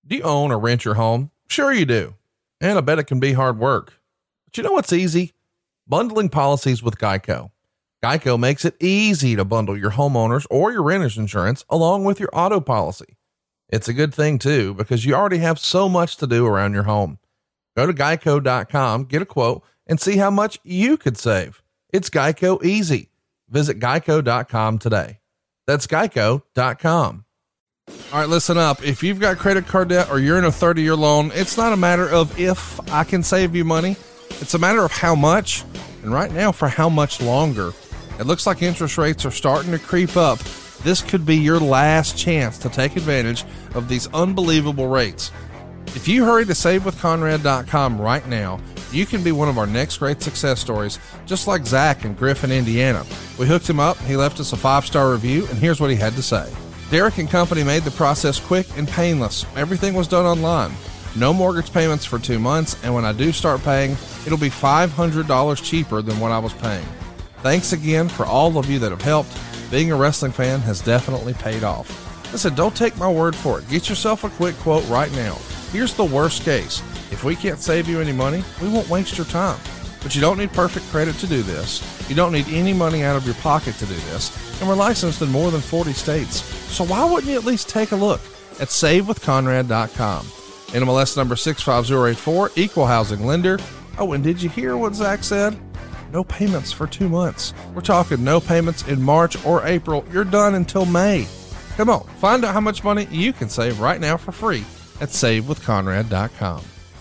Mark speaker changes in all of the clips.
Speaker 1: Do you own or rent your home? Sure you do. And I bet it can be hard work. But you know what's easy? Bundling policies with Geico. Geico makes it easy to bundle your homeowners or your renter's insurance along with your auto policy. It's a good thing too, because you already have so much to do around your home. Go to geico.com, get a quote, and see how much you could save. It's Geico easy. Visit geico.com today. That's geico.com. All right, listen up. If you've got credit card debt or you're in a 30-year loan, it's not a matter of if I can save you money. It's a matter of how much, and right now for how much longer. It looks like interest rates are starting to creep up. This could be your last chance to take advantage of these unbelievable rates. If you hurry to savewithconrad.com right now, you can be one of our next great success stories, just like Zach in Griffin, Indiana. We hooked him up, he left us a 5-star review, and here's what he had to say. Derek and company made the process quick and painless. Everything was done online. No mortgage payments for 2 months, and when I do start paying, it'll be $500 cheaper than what I was paying. Thanks again for all of you that have helped. Being a wrestling fan has definitely paid off. Listen, don't take my word for it. Get yourself a quick quote right now. Here's the worst case. If we can't save you any money, we won't waste your time. But you don't need perfect credit to do this. You don't need any money out of your pocket to do this. And we're licensed in more than 40 states. So why wouldn't you at least take a look at savewithconrad.com? NMLS number 65084, equal housing lender. Oh, and did you hear what Zach said? No payments for 2 months. We're talking no payments in March or April. You're done until May. Come on, find out how much money you can save right now for free at savewithconrad.com.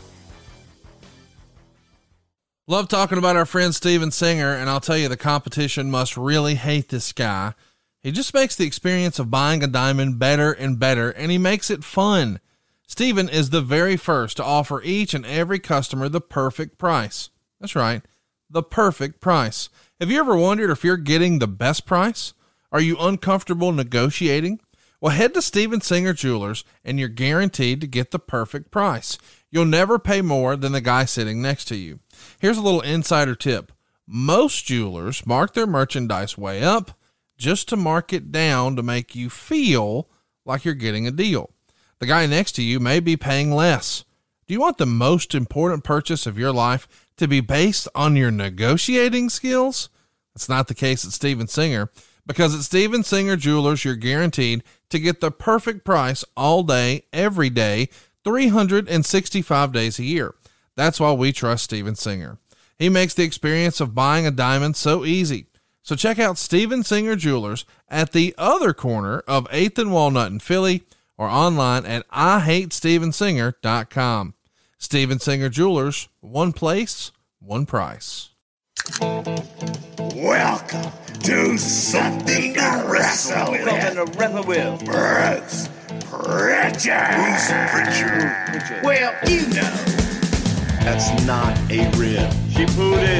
Speaker 1: Love talking about our friend Steven Singer, and I'll tell you, the competition must really hate this guy. He just makes the experience of buying a diamond better and better, and he makes it fun. Steven is the very first to offer each and every customer the perfect price. That's right, the perfect price. Have you ever wondered if you're getting the best price? Are you uncomfortable negotiating? Well, head to Steven Singer Jewelers, and you're guaranteed to get the perfect price. You'll never pay more than the guy sitting next to you. Here's a little insider tip. Most jewelers mark their merchandise way up just to mark it down to make you feel like you're getting a deal. The guy next to you may be paying less. Do you want the most important purchase of your life to be based on your negotiating skills? That's not the case at Steven Singer, because at Steven Singer Jewelers, you're guaranteed to get the perfect price all day, every day, 365 days a year. That's why we trust Steven Singer. He makes the experience of buying a diamond so easy. So check out Steven Singer Jewelers at the other corner of 8th and Walnut in Philly, or online at IHateStevenSinger.com. Steven Singer Jewelers, one place, one price.
Speaker 2: Welcome to Something to Wrestle With. Bruce Pritchard. Well, you know.
Speaker 3: That's not a rib.
Speaker 2: She pooted.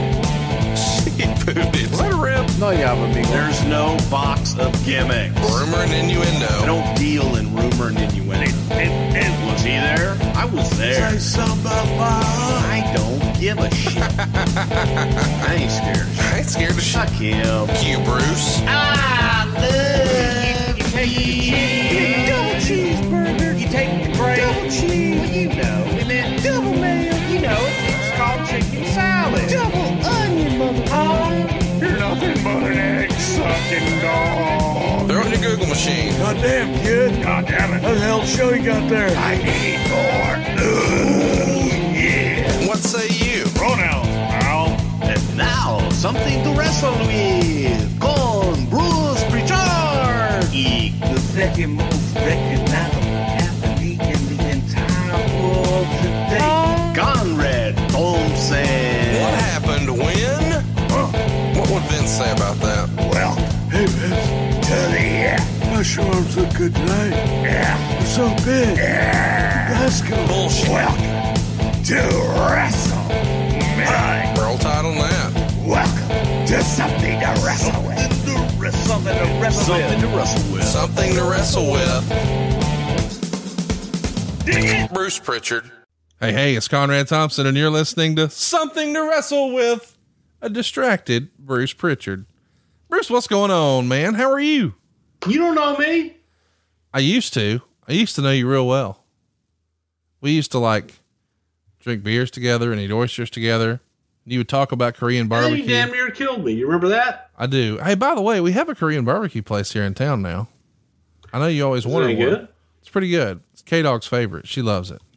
Speaker 1: Is that a rib?
Speaker 3: No, there's no box of gimmicks.
Speaker 1: Rumor and innuendo.
Speaker 3: I don't deal in rumor and innuendo. And was he there? I was there.
Speaker 2: Say something about fire.
Speaker 3: I don't give a shit. I ain't scared.
Speaker 1: I ain't scared of shit.
Speaker 3: Fuck him.
Speaker 1: You, Bruce.
Speaker 2: I love
Speaker 3: You take the cheese.
Speaker 2: double cheeseburger.
Speaker 3: You take the bread.
Speaker 2: Double cheese.
Speaker 3: Well, you know.
Speaker 2: And then double mayo.
Speaker 3: You know, it's called chicken salad.
Speaker 2: Double onion, mother. You're nothing but an egg-sucking dog.
Speaker 1: Throw it in your Google machine.
Speaker 2: Goddamn, kid. God damn it. What the hell show you got there? I need more. Ooh, yeah.
Speaker 1: What say you?
Speaker 2: Pronouns, pal.
Speaker 3: And now, something to wrestle with. Con Bruce Pritchard.
Speaker 2: The second most recognizable athlete in the entire world today.
Speaker 3: Conrad Thompson.
Speaker 1: What happened when? What would Vince say about that?
Speaker 2: Well, hey, Vince, to the Gosh, your arms look good tonight. Yeah. You're so big. Yeah. Let's go.
Speaker 1: Bullshit.
Speaker 2: Welcome to WrestleMania.
Speaker 1: Roll tide on that.
Speaker 2: Welcome to Something to Wrestle With.
Speaker 3: Something to wrestle with.
Speaker 1: Something to wrestle with. Bruce Pritchard. Hey, it's Conrad Thompson, and you're listening to Something to Wrestle With, a distracted Bruce Pritchard. Bruce, what's going on, man? How are you?
Speaker 4: You don't know me?
Speaker 1: I used to know you real well. we used to like drink beers together and eat oysters together. You would talk about Korean barbecue.
Speaker 4: You damn near killed me. You remember that?
Speaker 1: I do. Hey, by the way, we have a Korean barbecue place here in town now. I know you always wanted one.
Speaker 4: Good?
Speaker 1: It's pretty good. It's K-Dog's favorite. She loves it.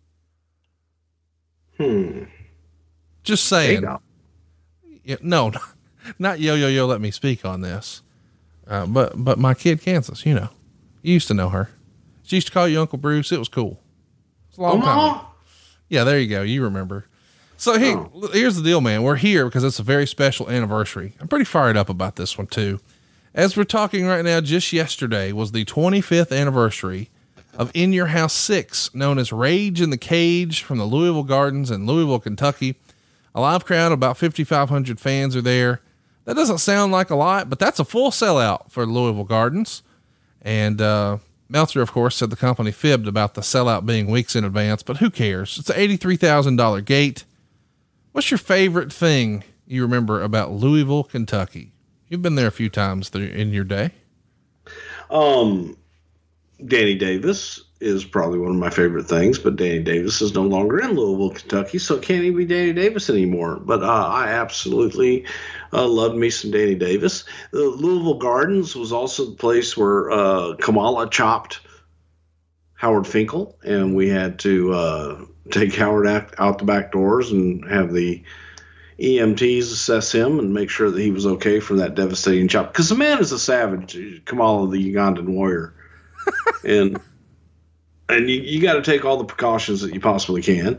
Speaker 1: Just saying. Yeah, no, not yo. Let me speak on this. But my kid, Kansas, you used to know her. She used to call you Uncle Bruce. It was cool. It's a long time ago. Yeah, there you go. You remember. So here's the deal, man. We're here because it's a very special anniversary. I'm pretty fired up about this one too. As we're talking right now, just yesterday was the 25th anniversary of In Your House 6, known as Rage in the Cage, from the Louisville Gardens in Louisville, Kentucky. A live crowd, about 5,500 fans are there. That doesn't sound like a lot, but that's a full sellout for Louisville Gardens. And Meltzer, of course, said the company fibbed about the sellout being weeks in advance, but who cares? It's an $83,000 gate. What's your favorite thing you remember about Louisville, Kentucky? You've been there a few times in your day.
Speaker 4: Danny Davis is probably one of my favorite things, but Danny Davis is no longer in Louisville, Kentucky, so it can't even be Danny Davis anymore. But I absolutely loved me some Danny Davis. The Louisville Gardens was also the place where Kamala chopped Howard Finkel, and we had to take Howard out the back doors and have the EMTs assess him and make sure that he was okay for that devastating chop. Because the man is a savage, Kamala, the Ugandan warrior. and you got to take all the precautions that you possibly can.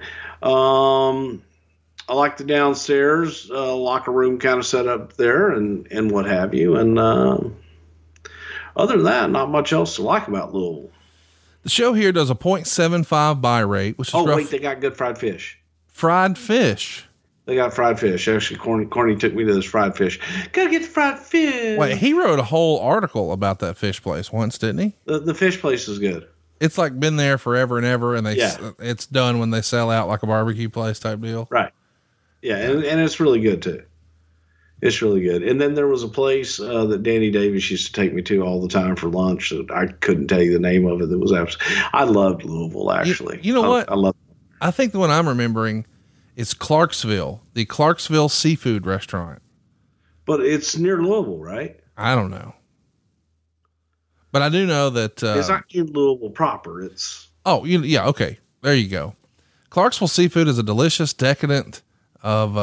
Speaker 4: I like the downstairs locker room kind of set up there and what have you. And other than that, not much else to like about Louisville.
Speaker 1: The show here does a 0.75 buy rate, which is
Speaker 4: wait, they got good fried fish.
Speaker 1: Fried fish.
Speaker 4: They got fried fish. Actually, Corny took me to this fried fish. Gotta get the fried fish.
Speaker 1: Wait, he wrote a whole article about that fish place once, didn't he?
Speaker 4: The fish place is good.
Speaker 1: It's like been there forever and ever, and it's done when they sell out, like a barbecue place type deal.
Speaker 4: Right. Yeah, and it's really good too. It's really good. And then there was a place that Danny Davis used to take me to all the time for lunch that I couldn't tell you the name of it. That was I loved Louisville, actually.
Speaker 1: You know what?
Speaker 4: I love it.
Speaker 1: I think the one I'm remembering is Clarksville, the Clarksville Seafood Restaurant.
Speaker 4: But it's near Louisville, right?
Speaker 1: I don't know. But I do know that
Speaker 4: it's not in Louisville proper. It's
Speaker 1: okay. There you go. Clarksville Seafood is a delicious descendant of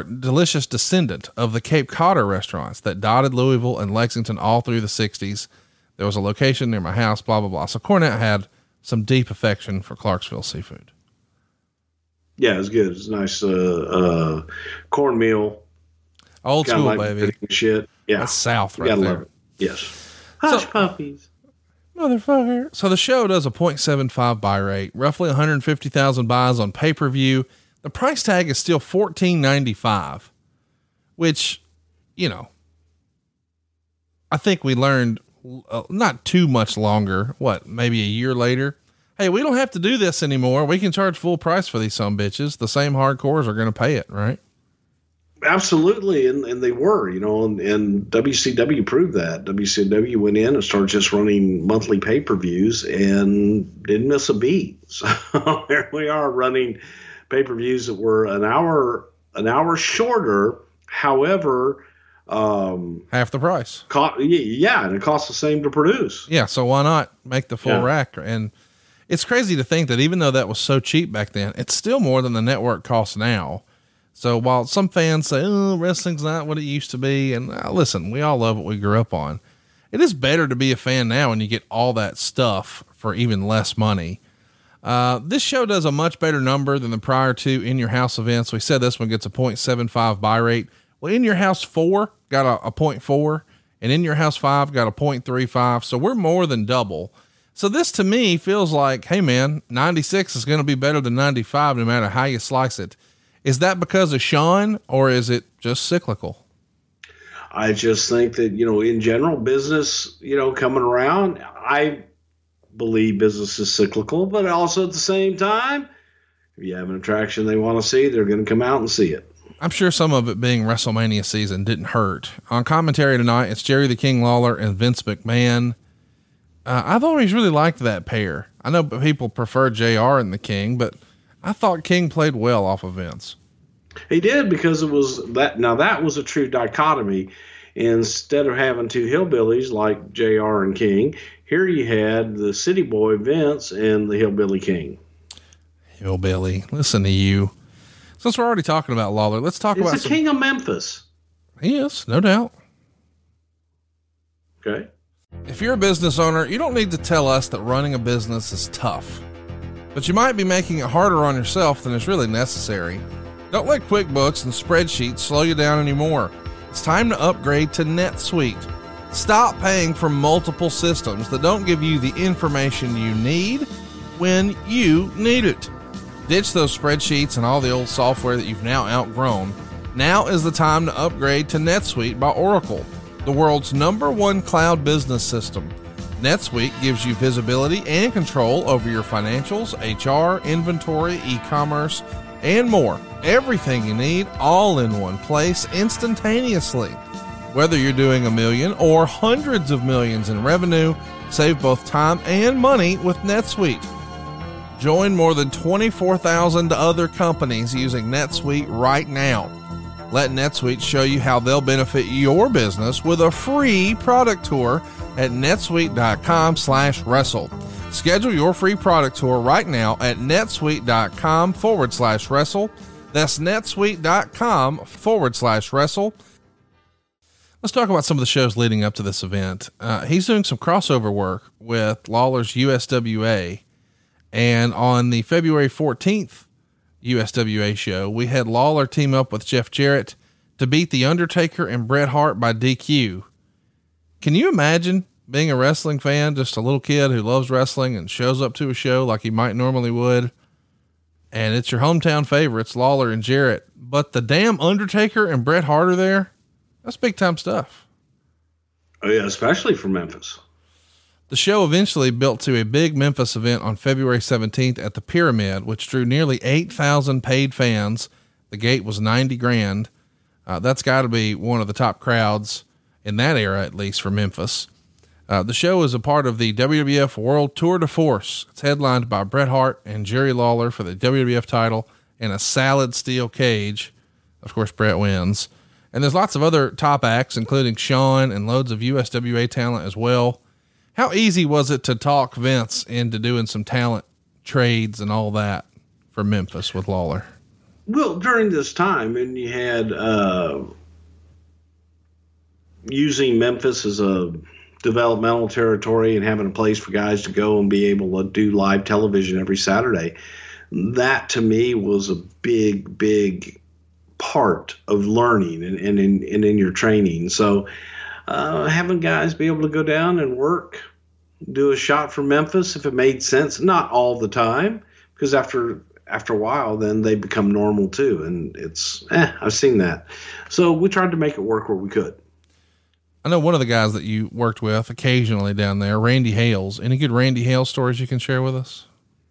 Speaker 1: the Cape Codder restaurants that dotted Louisville and Lexington all through the 60s. There was a location near my house, blah, blah, blah. So Cornette had some deep affection for Clarksville Seafood.
Speaker 4: Yeah, it was good. It's nice cornmeal.
Speaker 1: Old school, baby.
Speaker 4: Shit. Yeah.
Speaker 1: That's South right there.
Speaker 4: Love it. Yes. Hush puppies.
Speaker 1: Motherfucker. So the show does a 0.75 buy rate, roughly 150,000 buys on pay-per-view. The price tag is still $14.95, which, I think we learned not too much longer. Maybe a year later? Hey, we don't have to do this anymore. We can charge full price for these bitches. The same hardcores are going to pay it, right?
Speaker 4: Absolutely. And they were, and WCW proved that. WCW went in and started just running monthly pay-per-views and didn't miss a beat. So there we are running pay-per-views that were an hour shorter. However,
Speaker 1: half the price.
Speaker 4: And it costs the same to produce.
Speaker 1: Yeah. So why not make the full rack? And it's crazy to think that even though that was so cheap back then, it's still more than the network costs now. So while some fans say, wrestling's not what it used to be. And listen, we all love what we grew up on. It is better to be a fan now when you get all that stuff for even less money. This show does a much better number than the prior two In Your House events. We said this one gets a 0.75 buy rate. Well, In Your House 4 got a 0.4 and In Your House 5 got a 0.35. So we're more than double. So this to me feels like, hey man, 96 is going to be better than 95 no matter how you slice it. Is that because of Sean or is it just cyclical?
Speaker 4: I just think that, in general business, coming around, I believe business is cyclical, but also at the same time, if you have an attraction they want to see, they're going to come out and see it.
Speaker 1: I'm sure some of it being WrestleMania season didn't hurt. On commentary tonight, it's Jerry the King Lawler and Vince McMahon. I've always really liked that pair.
Speaker 5: I know people prefer JR and the King, but I thought King played well off of Vince.
Speaker 4: He did, because it was that. Now that was a true dichotomy. Instead of having two hillbillies like JR and King, here you had the city boy Vince and the hillbilly King.
Speaker 5: Hillbilly, listen to you. Since we're already talking about Lawler, let's talk about
Speaker 4: the king of Memphis.
Speaker 5: He is, no doubt.
Speaker 4: Okay.
Speaker 5: If you're a business owner, you don't need to tell us that running a business is tough, but you might be making it harder on yourself than is really necessary. Don't let QuickBooks and spreadsheets slow you down anymore. It's time to upgrade to NetSuite. Stop paying for multiple systems that don't give you the information you need when you need it. Ditch those spreadsheets and all the old software that you've now outgrown. Now is the time to upgrade to NetSuite by Oracle, the world's #1 cloud business system. NetSuite gives you visibility and control over your financials, HR, inventory, e-commerce, and more. Everything you need all in one place instantaneously. Whether you're doing $1 million or hundreds of millions in revenue, save both time and money with NetSuite. Join more than 24,000 other companies using NetSuite right now. Let NetSuite show you how they'll benefit your business with a free product tour at netsuite.com/wrestle. Schedule your free product tour right now at netsuite.com/wrestle. That's netsuite.com/wrestle. Let's talk about some of the shows leading up to this event. He's doing some crossover work with Lawler's USWA. And on the February 14th USWA show, we had Lawler team up with Jeff Jarrett to beat The Undertaker and Bret Hart by DQ. Can you imagine being a wrestling fan, just a little kid who loves wrestling and shows up to a show like he might normally would, and it's your hometown favorites, Lawler and Jarrett, but the damn Undertaker and Bret Hart are there? That's big time stuff.
Speaker 4: Oh yeah, especially for Memphis.
Speaker 5: The show eventually built to a big Memphis event on February 17th at the Pyramid, which drew nearly 8,000 paid fans. The gate was $90,000. That's got to be one of the top crowds in that era, at least for Memphis. The show is a part of the WWF World Tour de Force. It's headlined by Bret Hart and Jerry Lawler for the WWF title in a solid steel cage. Of course, Bret wins. And there's lots of other top acts, including Shawn and loads of USWA talent as well. How easy was it to talk Vince into doing some talent trades and all that for Memphis with Lawler?
Speaker 4: Well, during this time, and you had using Memphis as a developmental territory and having a place for guys to go and be able to do live television every Saturday. That to me was a big, big part of learning and in your training. So having guys be able to go down and work, do a shot for Memphis if it made sense, not all the time, because after a while, then they become normal too. And it's, I've seen that. So we tried to make it work where we could.
Speaker 5: I know one of the guys that you worked with occasionally down there, Randy Hales. Any good Randy Hales stories you can share with us?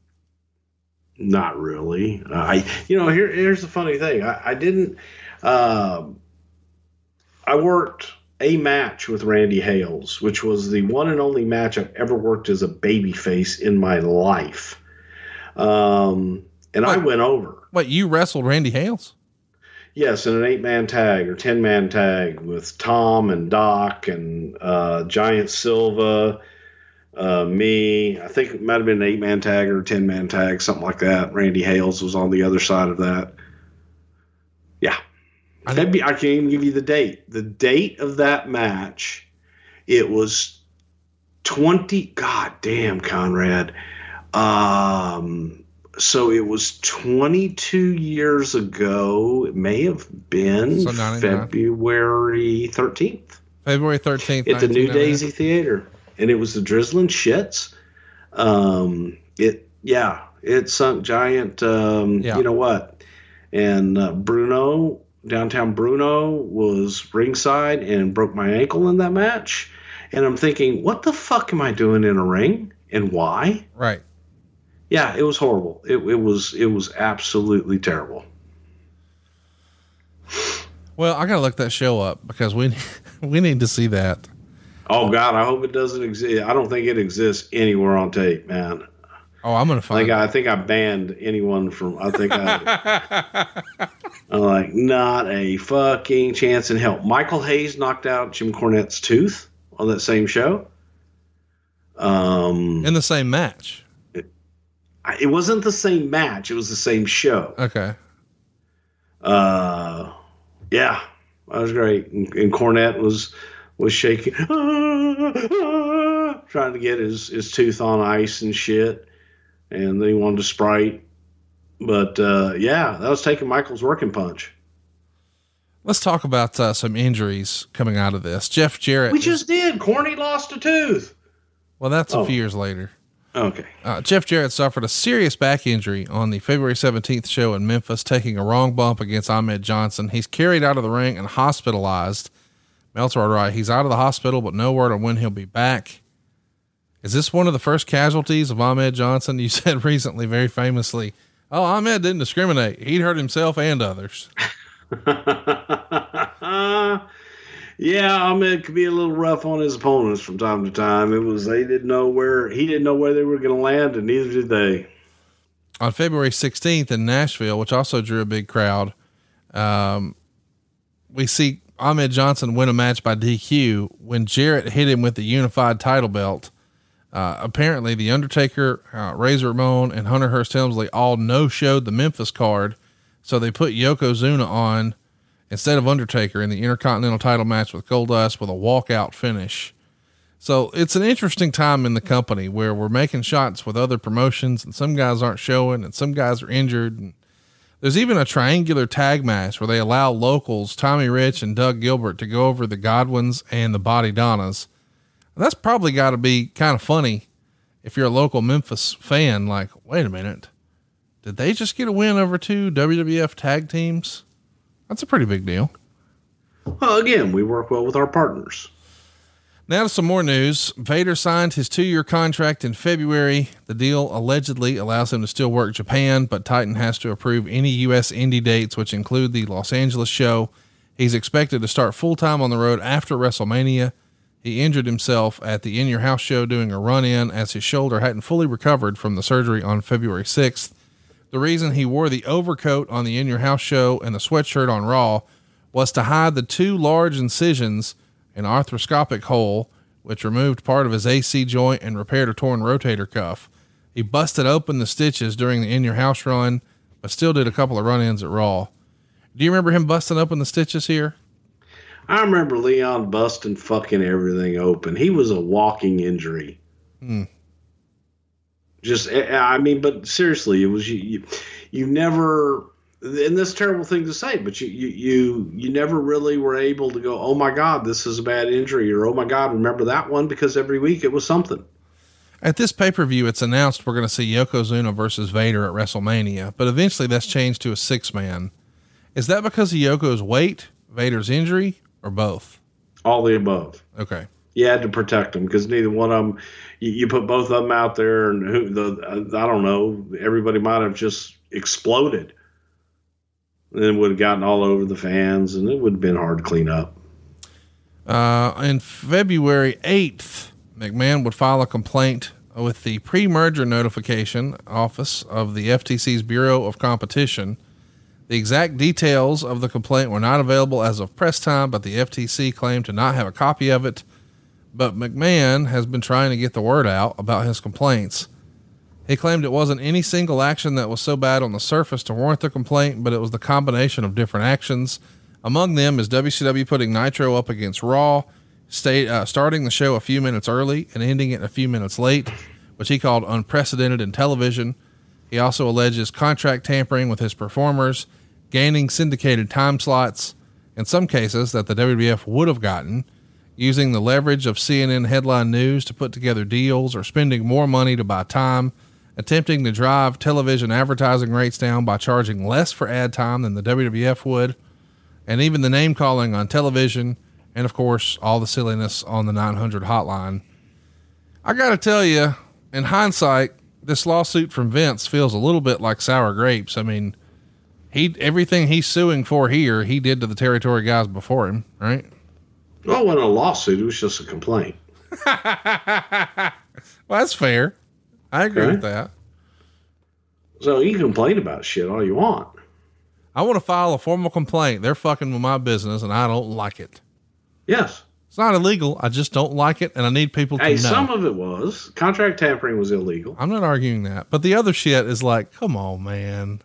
Speaker 4: Not really. Here's the funny thing. I worked a match with Randy Hales, which was the one and only match I've ever worked as a babyface in my life. I went over.
Speaker 5: Wait, you wrestled Randy Hales?
Speaker 4: Yes, in an 8-man tag or 10-man tag with Tom and Doc and Giant Silva, me. I think it might have been an 8-man tag or a 10-man tag, something like that. Randy Hales was on the other side of that. Yeah. I can even give you the date. The date of that match, it was 20. God damn, Conrad. So it was 22 years ago. It may have been February 13th.
Speaker 5: February 13th.
Speaker 4: At the New Daisy Theater. And it was the Drizzling Shits. It sunk giant, you know what? And Bruno, downtown Bruno, was ringside and broke my ankle in that match. And I'm thinking, what the fuck am I doing in a ring? And why?
Speaker 5: Right.
Speaker 4: Yeah, it was horrible. It was absolutely terrible.
Speaker 5: Well, I gotta look that show up because we need to see that.
Speaker 4: Oh God, I hope it doesn't exist. I don't think it exists anywhere on tape, man.
Speaker 5: Oh, I'm going to find
Speaker 4: I think I banned anyone from, I'm like, not a fucking chance in hell. Michael Hayes knocked out Jim Cornette's tooth on that same show.
Speaker 5: in the same match.
Speaker 4: It wasn't the same match. It was the same show.
Speaker 5: Okay.
Speaker 4: Yeah, that was great. And Cornette was shaking, trying to get his tooth on ice and shit. And then he wanted to Sprite. But, yeah, that was taking Michael's working punch.
Speaker 5: Let's talk about some injuries coming out of this. Jeff Jarrett.
Speaker 4: We just did. Corny lost a tooth.
Speaker 5: Well, that's a few years later.
Speaker 4: Okay.
Speaker 5: Jeff Jarrett suffered a serious back injury on the February 17th show in Memphis, taking a wrong bump against Ahmed Johnson. He's carried out of the ring and hospitalized. Meltzer are right. He's out of the hospital, but no word on when he'll be back. Is this one of the first casualties of Ahmed Johnson? You said recently, very famously, "Oh, Ahmed didn't discriminate. He'd hurt himself and others."
Speaker 4: Yeah, Ahmed could be a little rough on his opponents from time to time. He didn't know where they were going to land, and neither did they.
Speaker 5: On February 16th in Nashville, which also drew a big crowd, we see Ahmed Johnson win a match by DQ when Jarrett hit him with the unified title belt. Apparently the Undertaker, Razor Ramon, and Hunter Hearst Helmsley all no-showed the Memphis card. So they put Yokozuna on instead of Undertaker in the Intercontinental title match with Goldust with a walkout finish. So it's an interesting time in the company where we're making shots with other promotions and some guys aren't showing and some guys are injured. And there's even a triangular tag match where they allow locals, Tommy Rich and Doug Gilbert, to go over the Godwins and the Body Donnas. That's probably got to be kind of funny if you're a local Memphis fan. Like, wait a minute, did they just get a win over two WWF tag teams? That's a pretty big deal.
Speaker 4: Well, again, we work well with our partners.
Speaker 5: Now to some more news. Vader signed his 2-year contract in February. The deal allegedly allows him to still work Japan, but Titan has to approve any U.S. indie dates, which include the Los Angeles show. He's expected to start full-time on the road after WrestleMania. He injured himself at the In Your House show doing a run-in as his shoulder hadn't fully recovered from the surgery on February 6th. The reason he wore the overcoat on the In Your House show and the sweatshirt on Raw was to hide the 2 large incisions, an arthroscopic hole, which removed part of his AC joint and repaired a torn rotator cuff. He busted open the stitches during the In Your House run, but still did a couple of run-ins at Raw. Do you remember him busting open the stitches here?
Speaker 4: I remember Leon busting fucking everything open. He was a walking injury. But seriously, it was you never, and this terrible thing to say, but you never really were able to go, oh my God, this is a bad injury, or oh my God, remember that one, because every week it was something.
Speaker 5: At this pay-per-view, it's announced we're going to see Yokozuna versus Vader at WrestleMania, but eventually that's changed to a 6-man. Is that because of Yoko's weight, Vader's injury, or both?
Speaker 4: All the above.
Speaker 5: Okay.
Speaker 4: You had to protect them because neither one of them, you put both of them out there and I don't know, everybody might have just exploded. And it would have gotten all over the fans and it would have been hard to clean up.
Speaker 5: On February 8th, McMahon would file a complaint with the pre-merger notification office of the FTC's Bureau of Competition. The exact details of the complaint were not available as of press time, but the FTC claimed to not have a copy of it. But McMahon has been trying to get the word out about his complaints. He claimed it wasn't any single action that was so bad on the surface to warrant the complaint, but it was the combination of different actions. Among them is WCW putting Nitro up against Raw, starting the show a few minutes early and ending it a few minutes late, which he called unprecedented in television. He also alleges contract tampering with his performers, gaining syndicated time slots, in some cases that the WWF would have gotten, using the leverage of CNN headline news to put together deals or spending more money to buy time, attempting to drive television advertising rates down by charging less for ad time than the WWF would, and even the name calling on television, and of course, all the silliness on the 900 hotline. I got to tell you, in hindsight, this lawsuit from Vince feels a little bit like sour grapes. I mean, everything he's suing for here, he did to the territory guys before him, right?
Speaker 4: Well, it wasn't a lawsuit. It was just a complaint.
Speaker 5: Well, that's fair. I agree with that.
Speaker 4: So you can complain about shit all you want.
Speaker 5: I want to file a formal complaint. They're fucking with my business and I don't like it.
Speaker 4: Yes.
Speaker 5: It's not illegal. I just don't like it. And I need people to know.
Speaker 4: Some of it was. Contract tampering was illegal.
Speaker 5: I'm not arguing that, but the other shit is like, come on, man.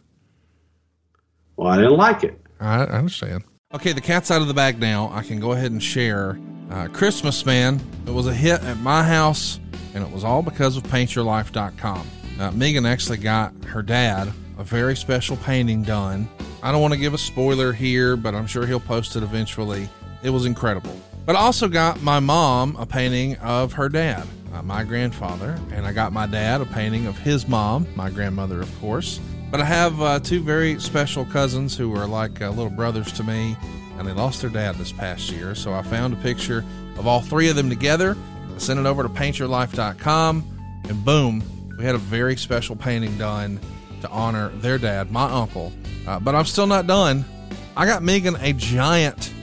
Speaker 4: Well, I didn't like it.
Speaker 5: I understand. Okay, the cat's out of the bag now. I can go ahead and share. Christmas, man, it was a hit at my house, and it was all because of paintyourlife.com. Megan actually got her dad a very special painting done. I don't want to give a spoiler here, but I'm sure he'll post it eventually. It was incredible. But I also got my mom a painting of her dad, my grandfather, and I got my dad a painting of his mom, my grandmother, of course. But I have two very special cousins who are like little brothers to me, and they lost their dad this past year. So I found a picture of all three of them together. I sent it over to paintyourlife.com, and boom, we had a very special painting done to honor their dad, my uncle. But I'm still not done. I got Megan a giant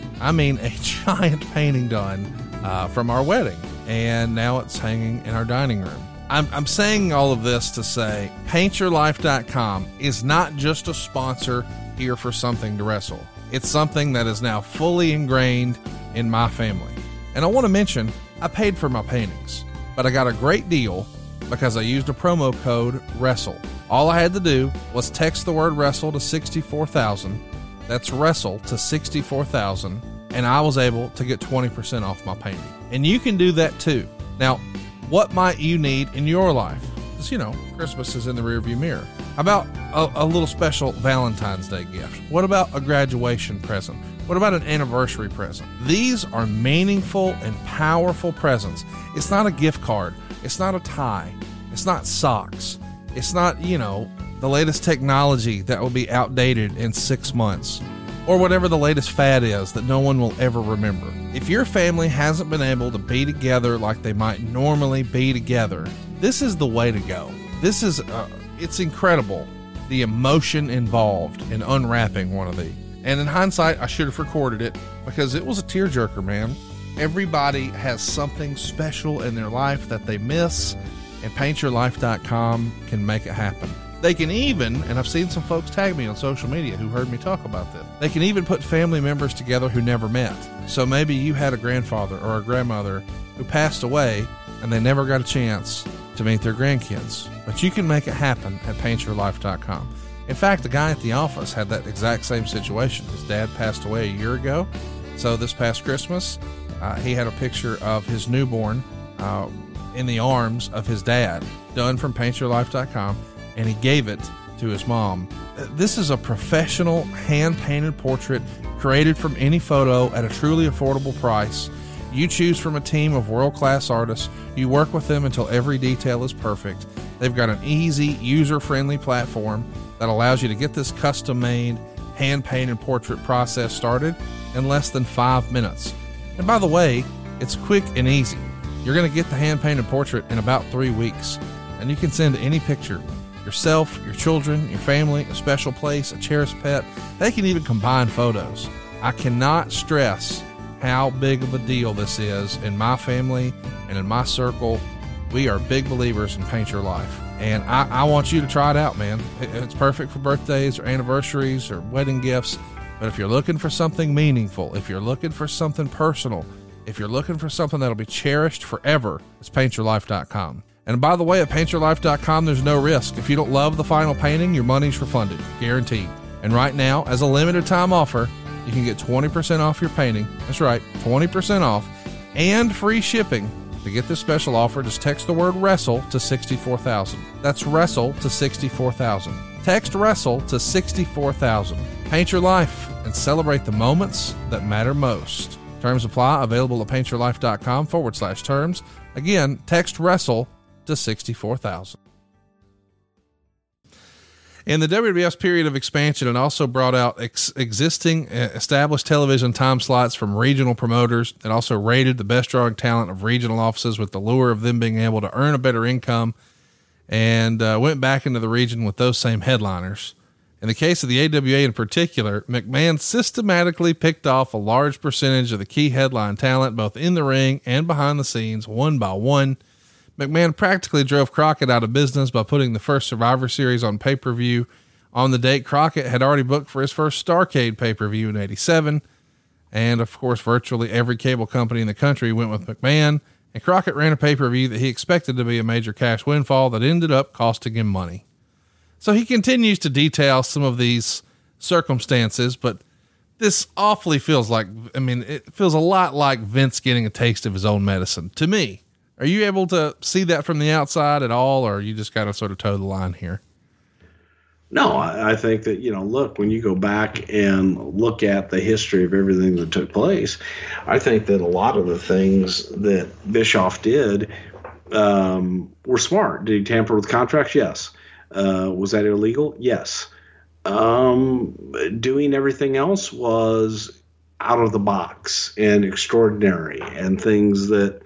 Speaker 5: painting done from our wedding, and now it's hanging in our dining room. I'm saying all of this to say paintyourlife.com is not just a sponsor here for Something to Wrestle. It's something that is now fully ingrained in my family. And I want to mention, I paid for my paintings, but I got a great deal because I used a promo code WRESTLE. All I had to do was text the word WRESTLE to 64,000. That's WRESTLE to 64,000. And I was able to get 20% off my painting. And you can do that too. Now, what might you need in your life? Because, Christmas is in the rearview mirror. How about a little special Valentine's Day gift? What about a graduation present? What about an anniversary present? These are meaningful and powerful presents. It's not a gift card. It's not a tie. It's not socks. It's not, the latest technology that will be outdated in 6 months. Or whatever the latest fad is that no one will ever remember. If your family hasn't been able to be together like they might normally be together, this is the way to go. This is, it's incredible, the emotion involved in unwrapping one of these. And in hindsight, I should have recorded it because it was a tearjerker, man. Everybody has something special in their life that they miss, and paintyourlife.com can make it happen. They can even, and I've seen some folks tag me on social media who heard me talk about this, they can even put family members together who never met. So maybe you had a grandfather or a grandmother who passed away and they never got a chance to meet their grandkids. But you can make it happen at paintyourlife.com. In fact, the guy at the office had that exact same situation. His dad passed away a year ago. So this past Christmas, he had a picture of his newborn in the arms of his dad, done from paintyourlife.com. And he gave it to his mom. This is a professional hand-painted portrait created from any photo at a truly affordable price. You choose from a team of world-class artists. You work with them until every detail is perfect. They've got an easy, user-friendly platform that allows you to get this custom-made, hand-painted portrait process started in less than 5 minutes. And by the way, it's quick and easy. You're going to get the hand-painted portrait in about 3 weeks, and you can send any picture. Yourself, your children, your family, a special place, a cherished pet. They can even combine photos. I cannot stress how big of a deal this is in my family and in my circle. We are big believers in Paint Your Life. And I want you to try it out, man. It's perfect for birthdays or anniversaries or wedding gifts. But if you're looking for something meaningful, if you're looking for something personal, if you're looking for something that'll be cherished forever, it's paintyourlife.com. And by the way, at paintyourlife.com, there's no risk. If you don't love the final painting, your money's refunded, guaranteed. And right now, as a limited time offer, you can get 20% off your painting. That's right, 20% off and free shipping. To get this special offer, just text the word WRESTLE to 64,000. That's WRESTLE to 64,000. Text WRESTLE to 64,000. Paint your life and celebrate the moments that matter most. Terms apply. Available at paintyourlife.com/terms. Again, text WRESTLE to 64,000. In the WWF's period of expansion, it also brought out existing established television time slots from regional promoters. It also rated the best drawing talent of regional offices with the lure of them being able to earn a better income, and went back into the region with those same headliners. In the case of the AWA in particular, McMahon systematically picked off a large percentage of the key headline talent, both in the ring and behind the scenes, one by one. McMahon practically drove Crockett out of business by putting the first Survivor Series on pay-per-view on the date Crockett had already booked for his first Starrcade pay-per-view in 87. And of course, virtually every cable company in the country went with McMahon, and Crockett ran a pay-per-view that he expected to be a major cash windfall that ended up costing him money. So he continues to detail some of these circumstances, but this awfully feels like, it feels a lot like Vince getting a taste of his own medicine to me. Are you able to see that from the outside at all, or are you just kind of sort of toe the line here?
Speaker 4: No, I think that, look, when you go back and look at the history of everything that took place, I think that a lot of the things that Bischoff did were smart. Did he tamper with contracts? Yes. Was that illegal? Yes. Doing everything else was out of the box and extraordinary and things that,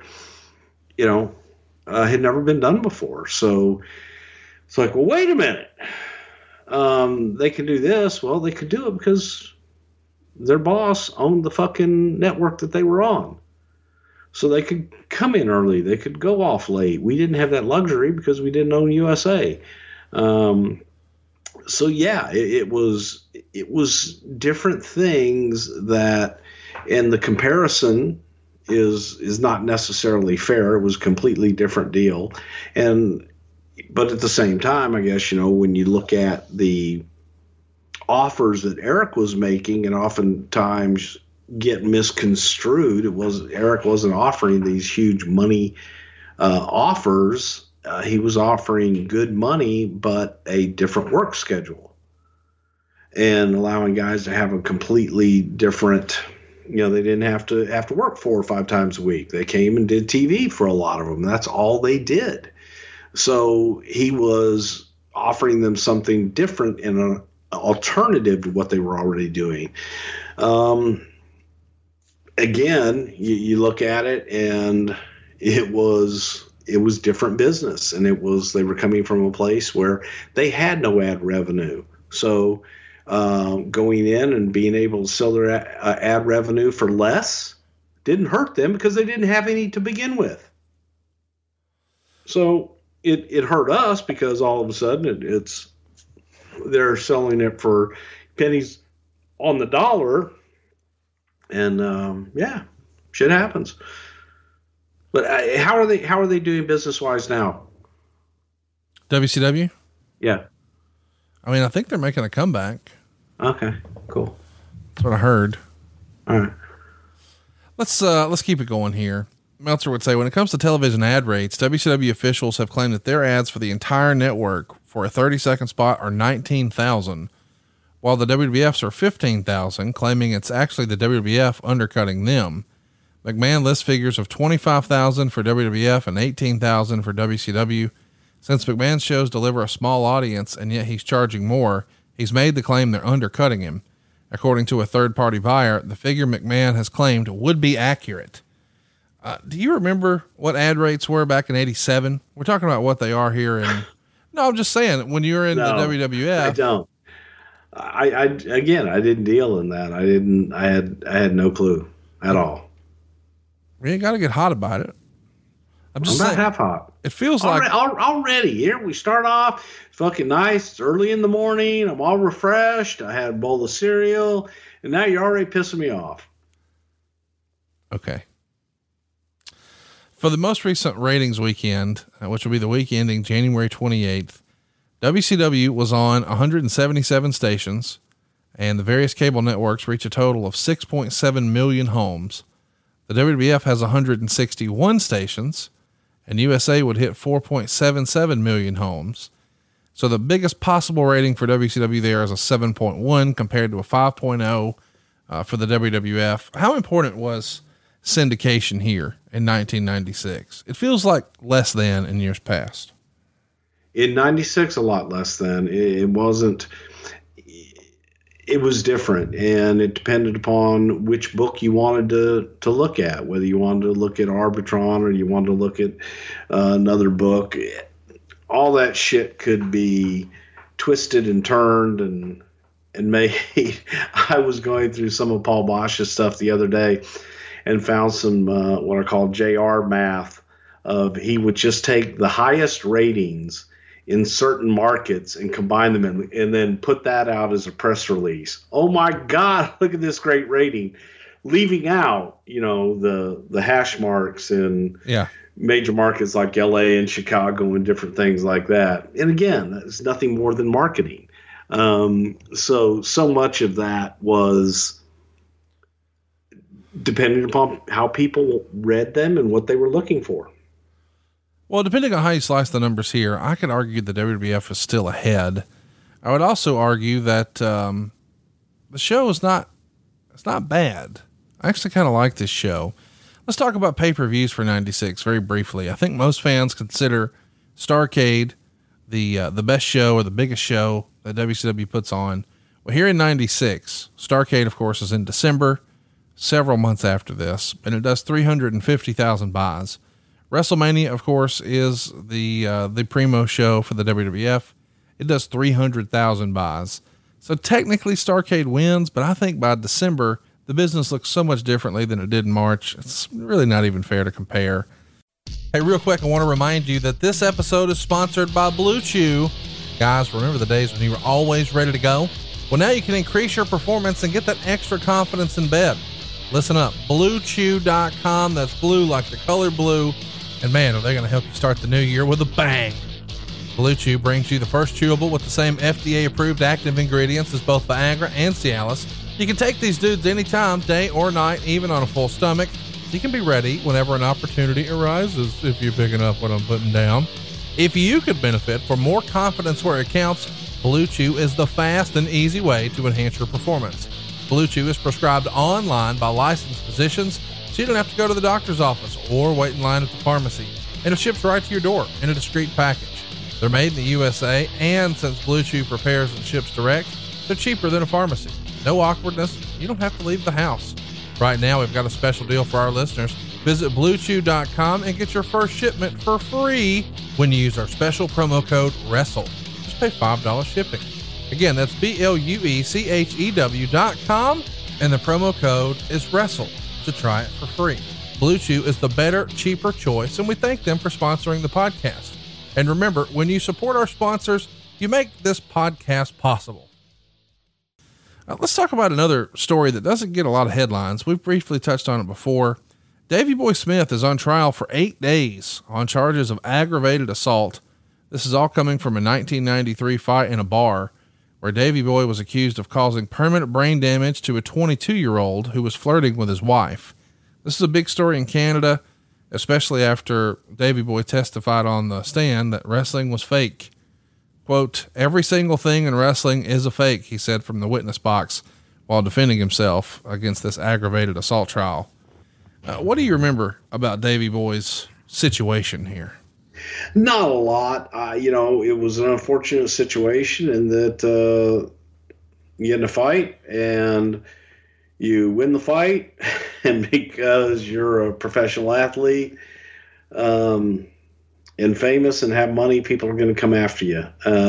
Speaker 4: had never been done before. So it's like, well, wait a minute. They can do this. Well, they could do it because their boss owned the fucking network that they were on. So they could come in early. They could go off late. We didn't have that luxury because we didn't own USA. So yeah, it was different things that, and the comparison is not necessarily fair. It was a completely different deal. But at the same time, I guess, when you look at the offers that Eric was making and oftentimes get misconstrued, Eric wasn't offering these huge money offers. He was offering good money, but a different work schedule and allowing guys to have a completely different, they didn't have to work 4 or 5 times a week. They came and did TV for a lot of them. That's all they did. So he was offering them something different and an alternative to what they were already doing. Again, you look at it and it was different business, and they were coming from a place where they had no ad revenue. So going in and being able to sell their ad revenue for less didn't hurt them because they didn't have any to begin with. So it hurt us because all of a sudden they're selling it for pennies on the dollar, and shit happens. But how are they doing business wise now?
Speaker 5: WCW?
Speaker 4: Yeah.
Speaker 5: I think they're making a comeback.
Speaker 4: Okay, cool.
Speaker 5: That's what I heard.
Speaker 4: All right.
Speaker 5: Let's keep it going here. Meltzer would say, when it comes to television ad rates, WCW officials have claimed that their ads for the entire network for a 30-second spot are $19,000, while the WWF's are $15,000, claiming it's actually the WWF undercutting them. McMahon lists figures of $25,000 for WWF and $18,000 for WCW. Since McMahon's shows deliver a small audience and yet he's charging more, he's made the claim they're undercutting him. According to a third-party buyer, the figure McMahon has claimed would be accurate. Do you remember what ad rates were back in 87? We're talking about what they are here. No, I'm just saying, when you were in the WWF.
Speaker 4: I don't. I didn't deal in that. I had no clue at all.
Speaker 5: You got to get hot about it. I'm
Speaker 4: not half hot.
Speaker 5: It feels like
Speaker 4: already here we start off fucking nice. It's early in the morning. I'm all refreshed. I had a bowl of cereal, and now you're already pissing me off.
Speaker 5: Okay. For the most recent ratings weekend, which will be the week ending January 28th, WCW was on 177 stations, and the various cable networks reach a total of 6.7 million homes. The WWF has 161 stations, and USA would hit 4.77 million homes. So the biggest possible rating for WCW there is a 7.1 compared to a 5.0 for the WWF. How important was syndication here in 1996? It feels like less than in years past.
Speaker 4: In 96, a lot less than. It wasn't. It was different, and it depended upon which book you wanted to look at, whether you wanted to look at Arbitron or you wanted to look at another book. All that shit could be twisted and turned and made. I was going through some of Paul Bosch's stuff the other day and found some what I call JR math of he would just take the highest ratings in certain markets and combine them and then put that out as a press release. Oh my God, look at this great rating. Leaving out, the hash marks and major markets like LA and Chicago and different things like that. And again, that's nothing more than marketing. So much of that was depending upon how people read them and what they were looking for.
Speaker 5: Well, depending on how you slice the numbers here, I could argue that WWF is still ahead. I would also argue that the show is it's not bad. I actually kind of like this show. Let's talk about pay-per-views for 96 very briefly. I think most fans consider Starrcade the best show or the biggest show that WCW puts on. Well, here in 96, Starrcade, of course, is in December, several months after this, and it does 350,000 buys. WrestleMania, of course, is the primo show for the WWF. It does 300,000 buys. So technically Starrcade wins, but I think by December, the business looks so much differently than it did in March. It's really not even fair to compare. Hey, real quick, I want to remind you that this episode is sponsored by Blue Chew. Guys, remember the days when you were always ready to go? Well, now you can increase your performance and get that extra confidence in bed. Listen up, BlueChew.com. That's blue like the color blue. And man, are they going to help you start the new year with a bang. Blue Chew brings you the first chewable with the same FDA approved active ingredients as both Viagra and Cialis. You can take these dudes anytime, day or night, even on a full stomach. So you can be ready whenever an opportunity arises, if you're picking up what I'm putting down. If you could benefit from more confidence where it counts, Blue Chew is the fast and easy way to enhance your performance. Blue Chew is prescribed online by licensed physicians, so you don't have to go to the doctor's office or wait in line at the pharmacy. And it ships right to your door in a discreet package. They're made in the USA, and since Blue Chew prepares and ships direct, they're cheaper than a pharmacy. No awkwardness. You don't have to leave the house. Right now, we've got a special deal for our listeners. Visit BlueChew.com and get your first shipment for free when you use our special promo code WRESTLE. Just pay $5 shipping. Again, that's BlueChew.com, and the promo code is WRESTLE to try it for free. Blue Chew is the better, cheaper choice, and we thank them for sponsoring the podcast. And remember, when you support our sponsors, you make this podcast possible. Let's talk about another story that doesn't get a lot of headlines. We've briefly touched on it before. Davey Boy Smith is on trial for 8 days on charges of aggravated assault. This is all coming from a 1993 fight in a bar where Davey Boy was accused of causing permanent brain damage to a 22-year-old who was flirting with his wife. This is a big story in Canada, especially after Davey Boy testified on the stand that wrestling was fake. Quote, "Every single thing in wrestling is a fake," he said from the witness box while defending himself against this aggravated assault trial. What do you remember about Davey Boy's situation here?
Speaker 4: Not a lot. It was an unfortunate situation in that you get in a fight and you win the fight, and because you're a professional athlete and famous and have money, people are going to come after you.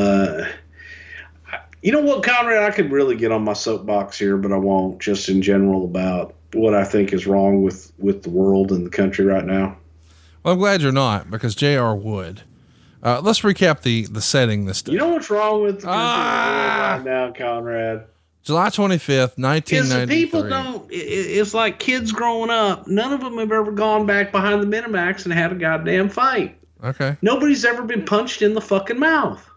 Speaker 4: You know what, Conrad? I could really get on my soapbox here, but I won't, just in general about what I think is wrong with the world and the country right now.
Speaker 5: Well, I'm glad you're not, because JR would. Let's recap the setting this day.
Speaker 4: You know what's wrong with the country right now, Conrad?
Speaker 5: July 25th, 1993.
Speaker 4: People don't, it's like kids growing up. None of them have ever gone back behind the Minimax and had a goddamn fight.
Speaker 5: Okay.
Speaker 4: Nobody's ever been punched in the fucking mouth.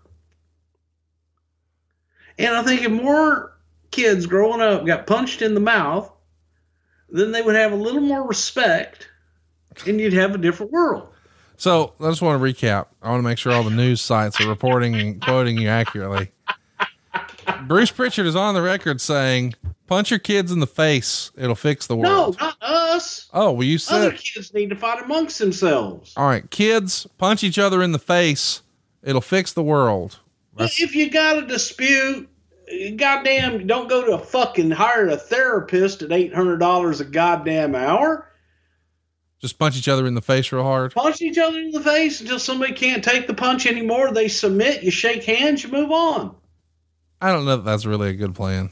Speaker 4: And I think if more kids growing up got punched in the mouth, then they would have a little more respect and you'd have a different world.
Speaker 5: So I just want to recap. I want to make sure all the news sites are reporting and quoting you accurately. Bruce Pritchard is on the record saying, "Punch your kids in the face. It'll fix the world."
Speaker 4: No, not us.
Speaker 5: Oh, well, you said
Speaker 4: other kids need to fight amongst themselves.
Speaker 5: All right. Kids, punch each other in the face. It'll fix the world.
Speaker 4: If you got a dispute, goddamn, don't go to a fucking hire a therapist at $800 a goddamn hour.
Speaker 5: Just punch each other in the face real hard.
Speaker 4: Punch each other in the face until somebody can't take the punch anymore. They submit, you shake hands, you move on.
Speaker 5: I don't know if that's really a good plan.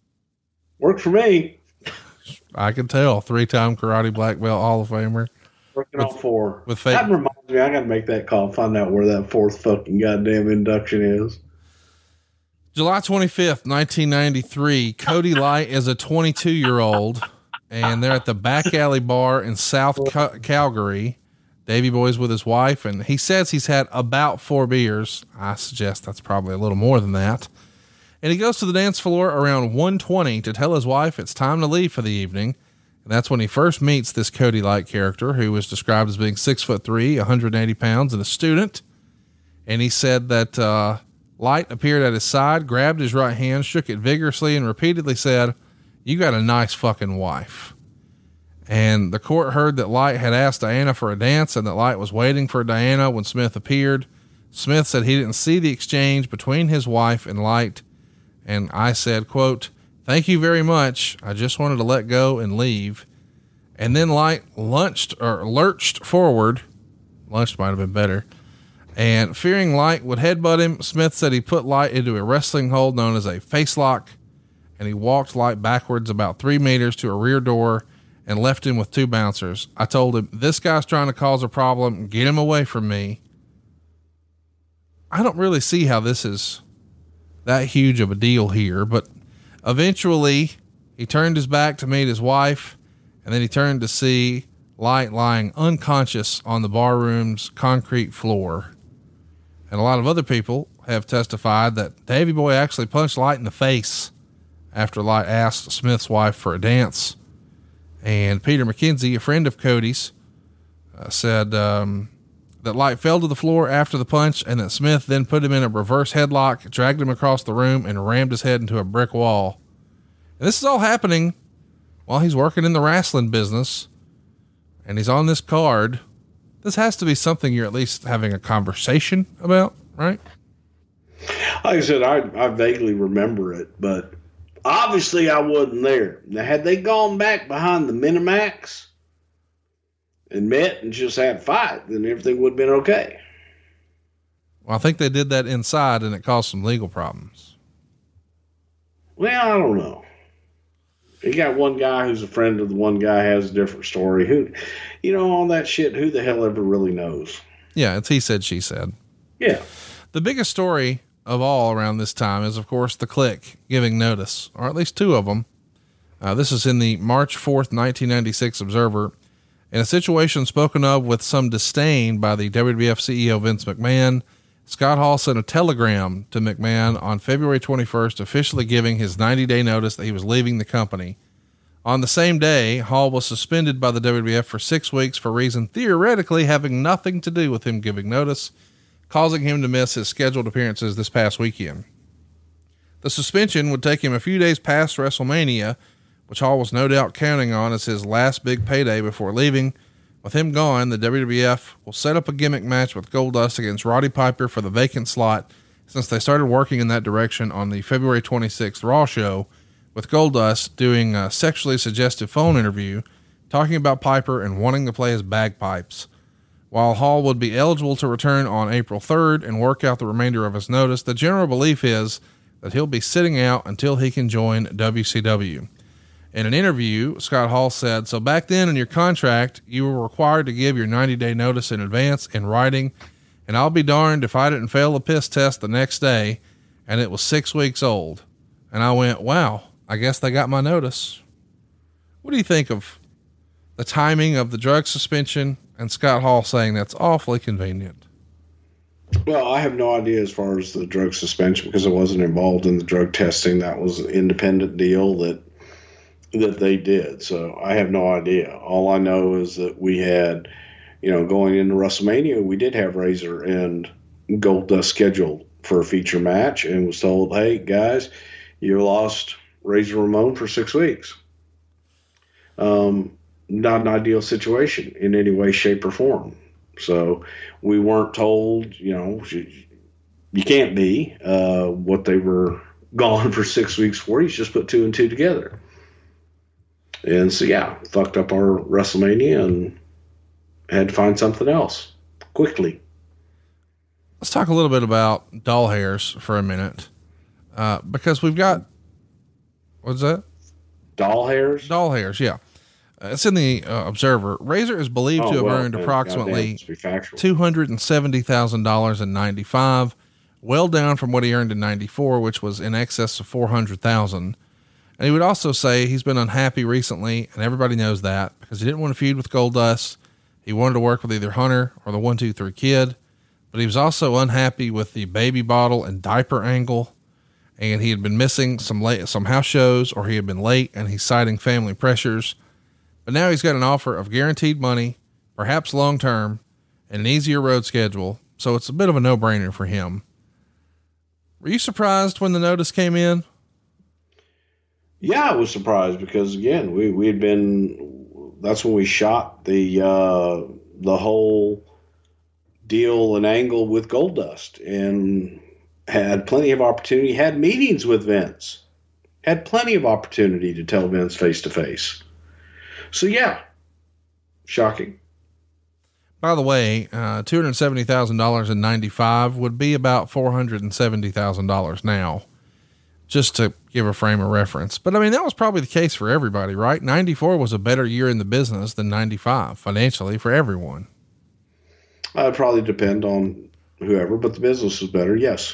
Speaker 4: Worked for me.
Speaker 5: I can tell. 3-time karate black belt Hall of Famer.
Speaker 4: Working on 4.
Speaker 5: with fake.
Speaker 4: That reminds me, I got to make that call, find out where that 4th fucking goddamn induction is.
Speaker 5: July 25th, 1993, Cody Light is a 22-year-old, and they're at the Back Alley Bar in South Calgary. Davey Boy's with his wife, and he says he's had about 4 beers. I suggest that's probably a little more than that. And he goes to the dance floor around 1:20 to tell his wife it's time to leave for the evening. And that's when he first meets this Cody Light character, who was described as being 6'3", 180 pounds, and a student. And he said that, Light appeared at his side, grabbed his right hand, shook it vigorously, and repeatedly said, "You got a nice fucking wife." And the court heard that Light had asked Diana for a dance and that Light was waiting for Diana when Smith appeared. Smith said he didn't see the exchange between his wife and Light. And I said, quote, "Thank you very much. I just wanted to let go and leave." And then Light lurched forward. Lunched might have been better. And fearing Light would headbutt him, Smith said he put Light into a wrestling hold known as a face lock, and he walked Light backwards about 3 meters to a rear door and left him with 2 bouncers. I told him, "This guy's trying to cause a problem. Get him away from me." I don't really see how this is that huge of a deal here, but eventually he turned his back to meet his wife, and then he turned to see Light lying unconscious on the barroom's concrete floor. And a lot of other people have testified that Davey Boy actually punched Light in the face after Light asked Smith's wife for a dance. And Peter McKenzie, a friend of Cody's, said that Light fell to the floor after the punch and that Smith then put him in a reverse headlock, dragged him across the room, and rammed his head into a brick wall. And this is all happening while he's working in the wrestling business, and he's on this card. This has to be something you're at least having a conversation about, right?
Speaker 4: Like I said, I vaguely remember it, but obviously I wasn't there. Now, had they gone back behind the Minimax and met and just had a fight, then everything would have been okay.
Speaker 5: Well, I think they did that inside and it caused some legal problems.
Speaker 4: Well, I don't know. You got one guy who's a friend of the one guy has a different story. Who, all that shit, who the hell ever really knows?
Speaker 5: Yeah, it's he said, she said.
Speaker 4: Yeah.
Speaker 5: The biggest story of all around this time is, of course, the Clique giving notice, or at least 2 of them. This is in the March 4th, 1996 Observer. In a situation spoken of with some disdain by the WWF CEO Vince McMahon, Scott Hall sent a telegram to McMahon on February 21st, officially giving his 90-day notice that he was leaving the company. On the same day, Hall was suspended by the WWF for 6 weeks for reason theoretically having nothing to do with him giving notice, causing him to miss his scheduled appearances this past weekend. The suspension would take him a few days past WrestleMania, which Hall was no doubt counting on as his last big payday before leaving. With him gone, the WWF will set up a gimmick match with Goldust against Roddy Piper for the vacant slot, since they started working in that direction on the February 26th Raw show, with Goldust doing a sexually suggestive phone interview, talking about Piper and wanting to play his bagpipes. While Hall would be eligible to return on April 3rd and work out the remainder of his notice, the general belief is that he'll be sitting out until he can join WCW. In an interview, Scott Hall said, "So back then in your contract, you were required to give your 90-day notice in advance in writing, and I'll be darned if I didn't fail the piss test the next day, and it was 6 weeks old." And I went, wow, I guess they got my notice. What do you think of the timing of the drug suspension and Scott Hall saying that's awfully convenient?
Speaker 4: Well, I have no idea as far as the drug suspension because I wasn't involved in the drug testing. That was an independent deal that they did. So I have no idea. All I know is that we had, going into WrestleMania, we did have Razor and Goldust scheduled for a feature match and was told, "Hey guys, you lost Razor Ramon for 6 weeks." Not an ideal situation in any way, shape, or form. So we weren't told, you can't be, what they were gone for 6 weeks for. He's just put 2 and 2 together. And so, fucked up our WrestleMania and had to find something else quickly.
Speaker 5: Let's talk a little bit about doll hairs for a minute. Because we've got, what's that?
Speaker 4: Doll hairs?
Speaker 5: Doll hairs. Yeah. It's in the Observer. Razor is believed to have earned approximately $270,000 in 95, well down from what he earned in 94, which was in excess of 400,000. And he would also say he's been unhappy recently, and everybody knows that because he didn't want to feud with Goldust. He wanted to work with either Hunter or the 1-2-3 Kid, but he was also unhappy with the baby bottle and diaper angle. And he had been missing some house shows, or he had been late, and he's citing family pressures. But now he's got an offer of guaranteed money, perhaps long-term, and an easier road schedule. So it's a bit of a no-brainer for him. Were you surprised when the notice came in?
Speaker 4: Yeah, I was surprised because again, we had been, that's when we shot the whole deal and angle with Goldust and had plenty of opportunity, had meetings with Vince, had plenty of opportunity to tell Vince face to face. So yeah, shocking.
Speaker 5: By the way, $270,000 in 95 would be about $470,000 now, just to give a frame of reference. But I mean, that was probably the case for everybody, right? 94 was a better year in the business than 95 financially for everyone.
Speaker 4: It'd probably depend on whoever, but the business was better. Yes.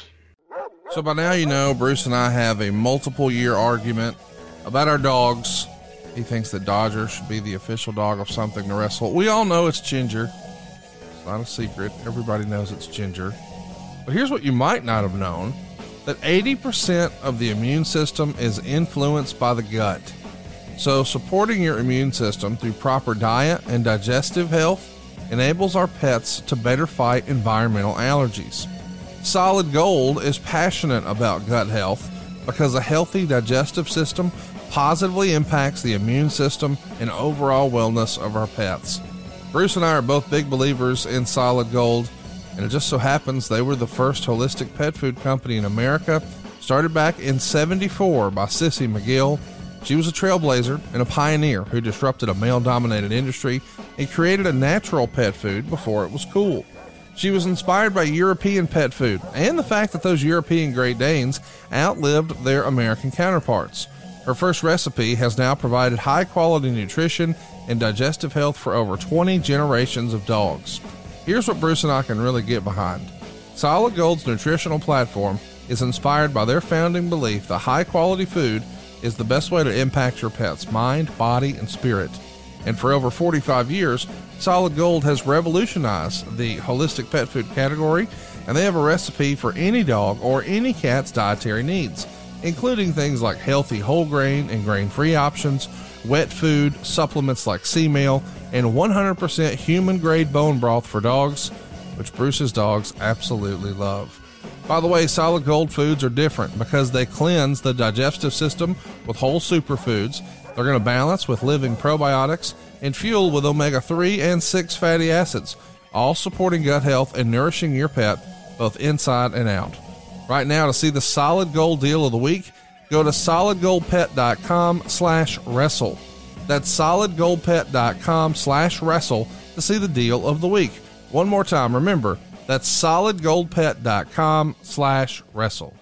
Speaker 5: So by now, you know, Bruce and I have a multiple year argument about our dogs. He thinks that Dodger should be the official dog of something to wrestle. We all know it's Ginger. It's not a secret. Everybody knows it's Ginger. But here's what you might not have known, that 80% of the immune system is influenced by the gut. So supporting your immune system through proper diet and digestive health enables our pets to better fight environmental allergies. Solid Gold is passionate about gut health because a healthy digestive system positively impacts the immune system and overall wellness of our pets. Bruce and I are both big believers in Solid Gold, and it just so happens they were the first holistic pet food company in America, started back in '74 by Sissy McGill. She was a trailblazer and a pioneer who disrupted a male-dominated industry and created a natural pet food before it was cool. She was inspired by European pet food and the fact that those European Great Danes outlived their American counterparts. Her first recipe has now provided high-quality nutrition and digestive health for over 20 generations of dogs. Here's what Bruce and I can really get behind. Solid Gold's nutritional platform is inspired by their founding belief that high-quality food is the best way to impact your pet's mind, body, and spirit. And for over 45 years, Solid Gold has revolutionized the holistic pet food category, and they have a recipe for any dog or any cat's dietary needs, including things like healthy whole grain and grain-free options, wet food, supplements like sea meal, and 100% human-grade bone broth for dogs, which Bruce's dogs absolutely love. By the way, Solid Gold foods are different because they cleanse the digestive system with whole superfoods. They're going to balance with living probiotics and fuel with omega-3 and 6 fatty acids, all supporting gut health and nourishing your pet both inside and out. Right now, to see the Solid Gold deal of the week, go to solidgoldpet.com/wrestle. That's solidgoldpet.com/wrestle to see the deal of the week. One more time, remember, that's solidgoldpet.com/wrestle.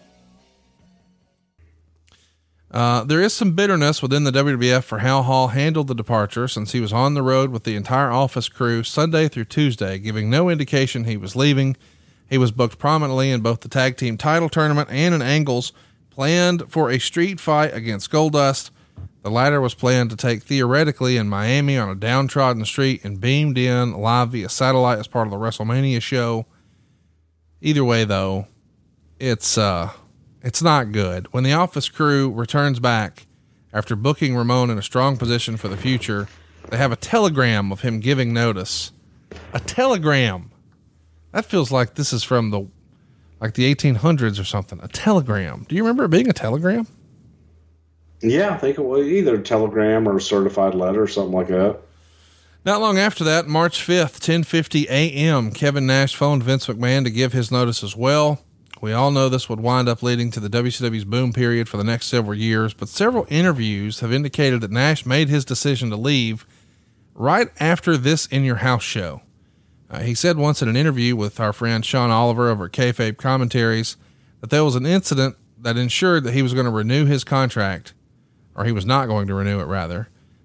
Speaker 5: There is some bitterness within the WWF for how Hall handled the departure, since he was on the road with the entire office crew Sunday through Tuesday, giving no indication he was leaving. He was booked prominently in both the tag team title tournament and in angles planned for a street fight against Goldust. The latter was planned to take theoretically in Miami on a downtrodden street and beamed in live via satellite as part of the WrestleMania show. Either way, though, it's not good. When the office crew returns back after booking Ramon in a strong position for the future, they have a telegram of him giving notice. A telegram. That feels like this is from the 1800s or something. A telegram. Do you remember it being a telegram?
Speaker 4: Yeah, I think it was either a telegram or a certified letter or something like that.
Speaker 5: Not long after that, March 5th, 10:50 a.m., Kevin Nash phoned Vince McMahon to give his notice as well. We all know this would wind up leading to the WCW's boom period for the next several years, but several interviews have indicated that Nash made his decision to leave right after this In Your House show. He said once in an interview with our friend Sean Oliver over at Kayfabe Commentaries that there was an incident that ensured that he was going to renew his contract, or he was not going to renew it rather.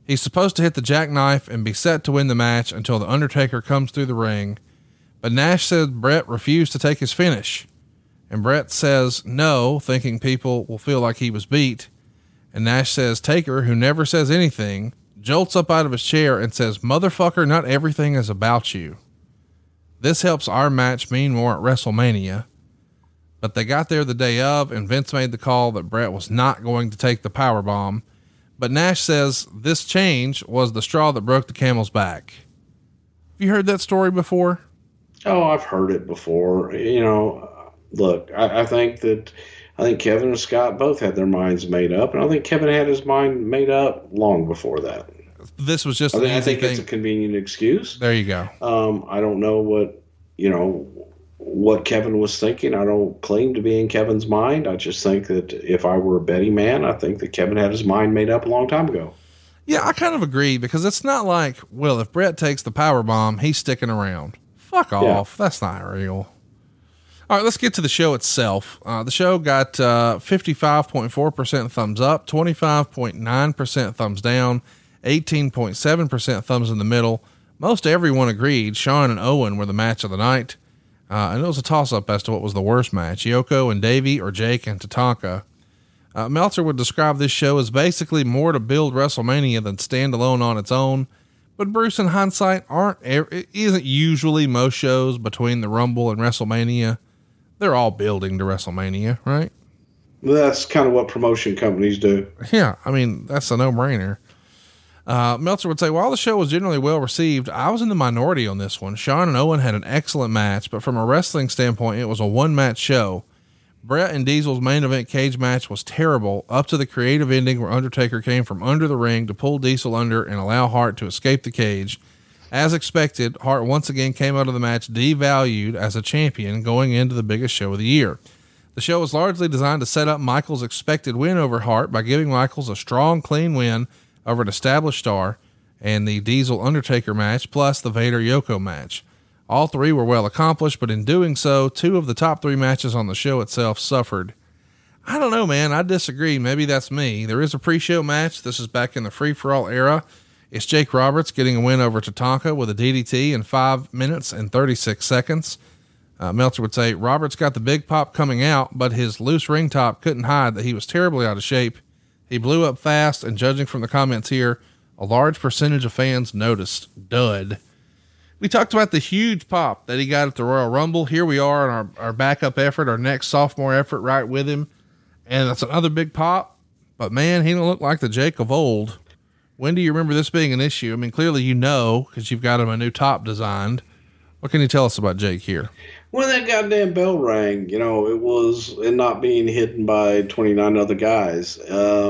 Speaker 5: He's supposed to hit the jackknife and be set to win the match until the Undertaker comes through the ring. But Nash said Bret refused to take his finish. And Bret says no, thinking people will feel like he was beat. And Nash says Taker, who never says anything, jolts up out of his chair and says, "Motherfucker, not everything is about you." This helps our match mean more at WrestleMania. But they got there the day of, and Vince made the call that Bret was not going to take the powerbomb. But Nash says this change was the straw that broke the camel's back. Have you heard that story before?
Speaker 4: Oh, I've heard it before. You know, look, I think Kevin and Scott both had their minds made up, and I think Kevin had his mind made up long before that.
Speaker 5: This was just
Speaker 4: I think it's a convenient excuse.
Speaker 5: There you go.
Speaker 4: I don't know what Kevin was thinking. I don't claim to be in Kevin's mind. I just think that if I were a betting man, I think that Kevin had his mind made up a long time ago.
Speaker 5: Yeah, I kind of agree, because it's not like, well, if Bret takes the powerbomb, he's sticking around. Fuck off. Yeah. That's not real. All right, let's get to the show itself. The show got 55.4% thumbs up, 25.9% thumbs down, 18.7% thumbs in the middle. Most everyone agreed Shawn and Owen were the match of the night. And it was a toss-up as to what was the worst match, Yoko and Davey or Jake and Tatanka. Meltzer would describe this show as basically more to build WrestleMania than stand alone on its own. But Bruce, in hindsight, isn't usually most shows between the Rumble and WrestleMania. They're all building to WrestleMania, right?
Speaker 4: That's kind of what promotion companies do.
Speaker 5: Yeah, I mean, that's a no-brainer. Meltzer would say, while the show was generally well received, I was in the minority on this one. Shawn and Owen had an excellent match, but from a wrestling standpoint, it was a one-match show. Bret and Diesel's main event cage match was terrible, up to the creative ending where Undertaker came from under the ring to pull Diesel under and allow Hart to escape the cage. As expected, Hart once again came out of the match devalued as a champion going into the biggest show of the year. The show was largely designed to set up Michaels' expected win over Hart by giving Michaels a strong, clean win over an established star and the Diesel Undertaker match, plus the Vader Yoko match. All three were well accomplished, but in doing so, two of the top three matches on the show itself suffered. I don't know, man. I disagree. Maybe that's me. There is a pre-show match. This is back in the free-for-all era. It's Jake Roberts getting a win over Tatanka with a DDT in 5 minutes and 36 seconds. Meltzer would say Roberts got the big pop coming out, but his loose ring top couldn't hide that he was terribly out of shape. He blew up fast, and judging from the comments here, a large percentage of fans noticed. Dud. We talked about the huge pop that he got at the Royal Rumble. Here we are in our backup effort, our next sophomore effort, right with him. And that's another big pop, but man, he don't look like the Jake of old. When do you remember this being an issue? I mean, clearly, cause you've got him a new top designed. What can you tell us about Jake here?
Speaker 4: When that goddamn bell rang, it was, and not being hidden by 29 other guys.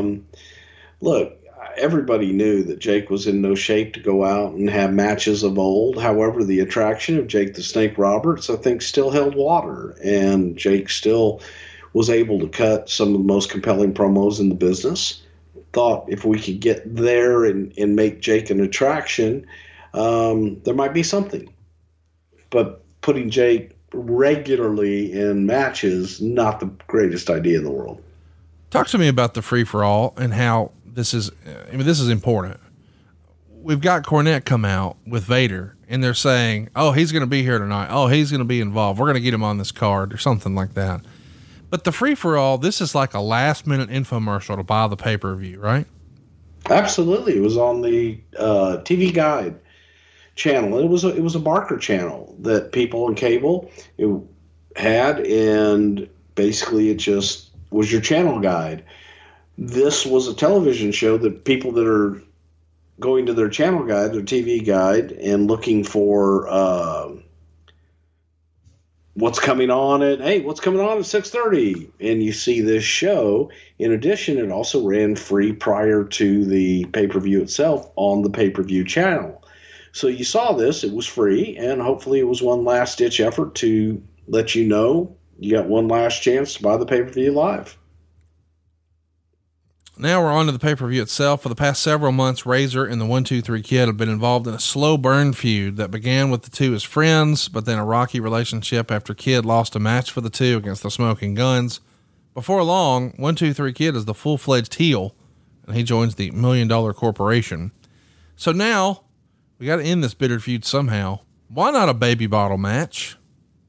Speaker 4: Look, everybody knew that Jake was in no shape to go out and have matches of old. However, the attraction of Jake the Snake Roberts, I think, still held water, and Jake still was able to cut some of the most compelling promos in the business. Thought if we could get there and make Jake an attraction, there might be something. But putting Jake regularly in matches, not the greatest idea in the world.
Speaker 5: Talk to me about the free-for-all and how this is important. We've got Cornette come out with Vader and they're saying, oh, he's going to be here tonight. Oh, he's going to be involved. We're going to get him on this card or something like that. But the free-for-all, this is like a last-minute infomercial to buy the pay-per-view, right?
Speaker 4: Absolutely. It was on the TV Guide channel. It was a Barker channel that people on cable had, and basically it just was your channel guide. This was a television show that people that are going to their channel guide, their TV guide, and looking for what's coming on at 6:30, and you see this show. In addition, it also ran free prior to the pay-per-view itself on the pay-per-view channel. So you saw this, it was free, and hopefully it was one last ditch effort to let you know you got one last chance to buy the pay-per-view live.
Speaker 5: Now we're on to the pay-per-view itself. For the past several months, Razor and the 1-2-3 Kid have been involved in a slow burn feud that began with the two as friends, but then a rocky relationship after Kid lost a match for the two against the Smoking Guns. Before long, 1-2-3 Kid is the full-fledged heel, and he joins the $1 Million Corporation. So now we got to end this bitter feud somehow. Why not a baby bottle match?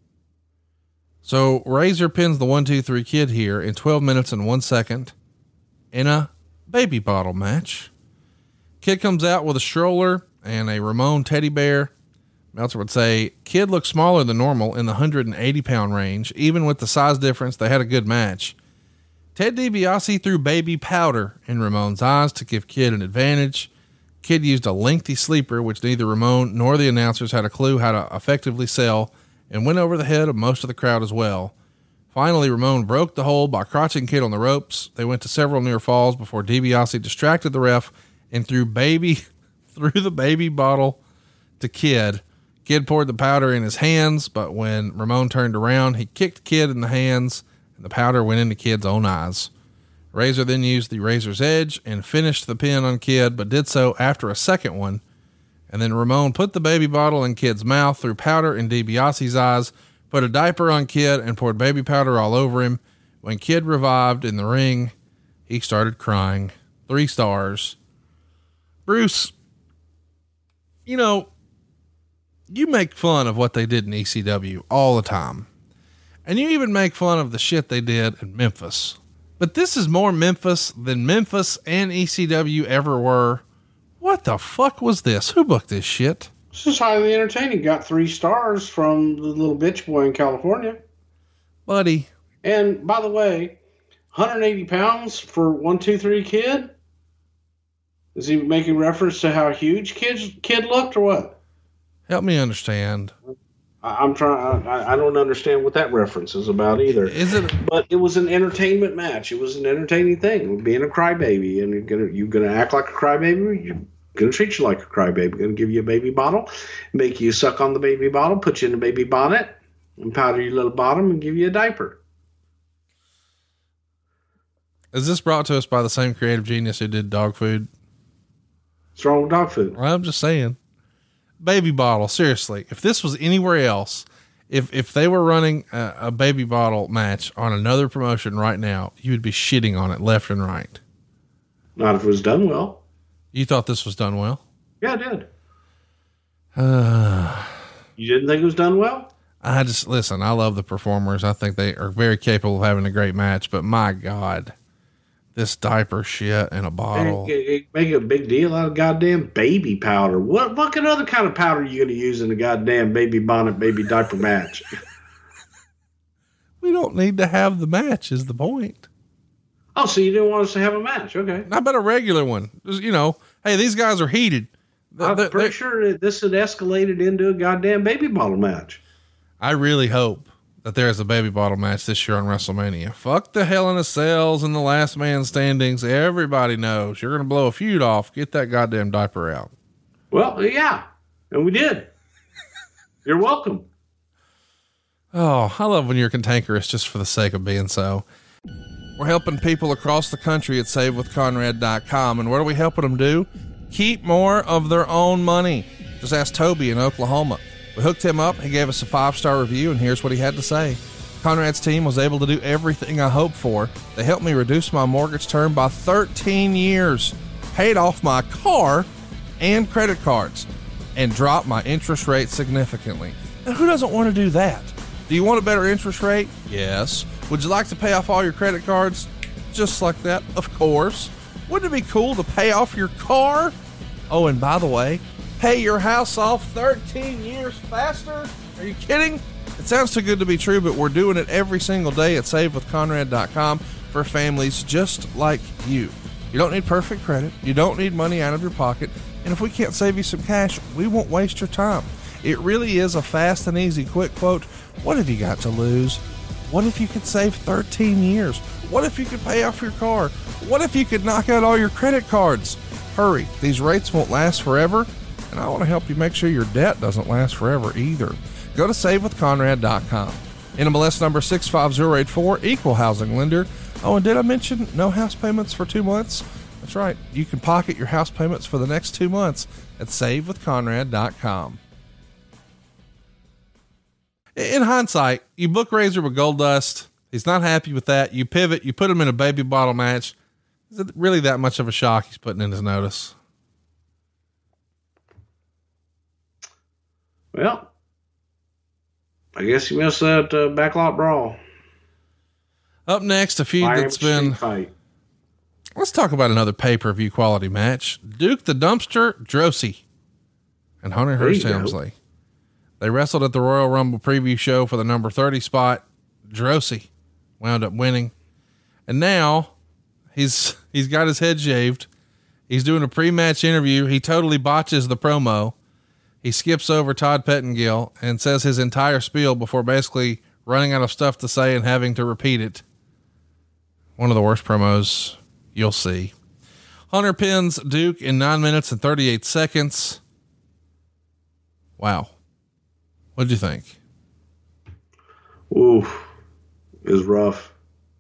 Speaker 5: So Razor pins the 1, 2, 3 Kid here in 12 minutes and 1 second in a baby bottle match. Kid comes out with a stroller and a Ramon teddy bear. Meltzer would say Kid looks smaller than normal in the 180 pound range. Even with the size difference, they had a good match. Ted DiBiase threw baby powder in Ramon's eyes to give Kid an advantage. Kid used a lengthy sleeper, which neither Ramon nor the announcers had a clue how to effectively sell, and went over the head of most of the crowd as well. Finally, Ramon broke the hold by crotching Kid on the ropes. They went to several near falls before DiBiase distracted the ref and threw the baby bottle to Kid. Kid poured the powder in his hands, but when Ramon turned around, he kicked Kid in the hands, and the powder went into Kid's own eyes. Razor then used the Razor's Edge and finished the pin on Kid, but did so after a second one. And then Ramon put the baby bottle in Kid's mouth, threw powder in DiBiase's eyes, put a diaper on Kid, and poured baby powder all over him. When Kid revived in the ring, he started crying. 3 stars. Bruce, you know, you make fun of what they did in ECW all the time. And you even make fun of the shit they did in Memphis. But this is more Memphis than Memphis and ECW ever were. What the fuck was this? Who booked this shit?
Speaker 4: This is highly entertaining. Got 3 stars from the little bitch boy in California.
Speaker 5: Buddy.
Speaker 4: And by the way, 180 pounds for 1, 2, 3 Kid? Is he making reference to how huge kid looked or what?
Speaker 5: Help me understand.
Speaker 4: I'm trying. I don't understand what that reference is about either.
Speaker 5: Is it?
Speaker 4: But it was an entertainment match. It was an entertaining thing. Being a crybaby, and you're gonna act like a crybaby. You're gonna treat you like a crybaby. Gonna give you a baby bottle, make you suck on the baby bottle, put you in a baby bonnet, and powder your little bottom, and give you a diaper.
Speaker 5: Is this brought to us by the same creative genius who did dog food?
Speaker 4: What's wrong with dog food?
Speaker 5: I'm just saying. Baby bottle. Seriously. If this was anywhere else, if they were running a baby bottle match on another promotion right now, you would be shitting on it left and right.
Speaker 4: Not if it was done well.
Speaker 5: You thought this was done well?
Speaker 4: Yeah, I did. You didn't think it was done well?
Speaker 5: Listen, I love the performers. I think they are very capable of having a great match, but my God, this diaper shit in a bottle.
Speaker 4: Make a big deal out of goddamn baby powder. What fucking other kind of powder are you going to use in a goddamn baby bonnet, baby diaper match?
Speaker 5: We don't need to have the match is the point.
Speaker 4: Oh, so you didn't want us to have a match. Okay.
Speaker 5: How about a regular one? Just, hey, these guys are heated.
Speaker 4: I'm pretty sure this had escalated into a goddamn baby bottle match.
Speaker 5: I really hope that there is a baby bottle match this year on WrestleMania. Fuck the Hell in a Cells and the Last Man Standings. Everybody knows you're going to blow a feud off. Get that goddamn diaper out.
Speaker 4: Well, yeah, and we did. You're welcome.
Speaker 5: Oh, I love when you're cantankerous just for the sake of being so. We're helping people across the country at SaveWithConrad.com. And what are we helping them do? Keep more of their own money. Just ask Toby in Oklahoma. We hooked him up. He gave us a 5-star review, and here's what he had to say. Conrad's team was able to do everything I hoped for. They helped me reduce my mortgage term by 13 years, paid off my car and credit cards, and dropped my interest rate significantly. Now, who doesn't want to do that? Do you want a better interest rate? Yes. Would you like to pay off all your credit cards? Just like that? Of course. Wouldn't it be cool to pay off your car? Oh, and by the way, pay your house off 13 years faster? Are you kidding? It sounds too good to be true, but we're doing it every single day at SaveWithConrad.com for families just like you. You don't need perfect credit. You don't need money out of your pocket. And if we can't save you some cash, we won't waste your time. It really is a fast and easy quick quote. What have you got to lose? What if you could save 13 years? What if you could pay off your car? What if you could knock out all your credit cards? Hurry, these rates won't last forever, and I want to help you make sure your debt doesn't last forever either. Go to SaveWithConrad.com. NMLS number 65084, equal housing lender. Oh, and did I mention no house payments for 2 months? That's right. You can pocket your house payments for the next 2 months at SaveWithConrad.com. In hindsight, you book Razor with Goldust. He's not happy with that. You pivot, you put him in a baby bottle match. Is it really that much of a shock he's putting in his notice?
Speaker 4: Well, I guess you missed that backlot brawl.
Speaker 5: Up next, a feud
Speaker 4: Miami
Speaker 5: that's been.
Speaker 4: Street Fight.
Speaker 5: Let's talk about another pay-per-view quality match. Duke the Dumpster Droese and Hunter Hearst Helmsley. They wrestled at the Royal Rumble preview show for the number 30 spot. Droese wound up winning. And now he's got his head shaved. He's doing a pre-match interview. He totally botches the promo. He skips over Todd Pettengill and says his entire spiel before basically running out of stuff to say and having to repeat it. One of the worst promos you'll see. Hunter pins Duke in 9 minutes and 38 seconds. Wow. What'd you think?
Speaker 4: Ooh, it was rough.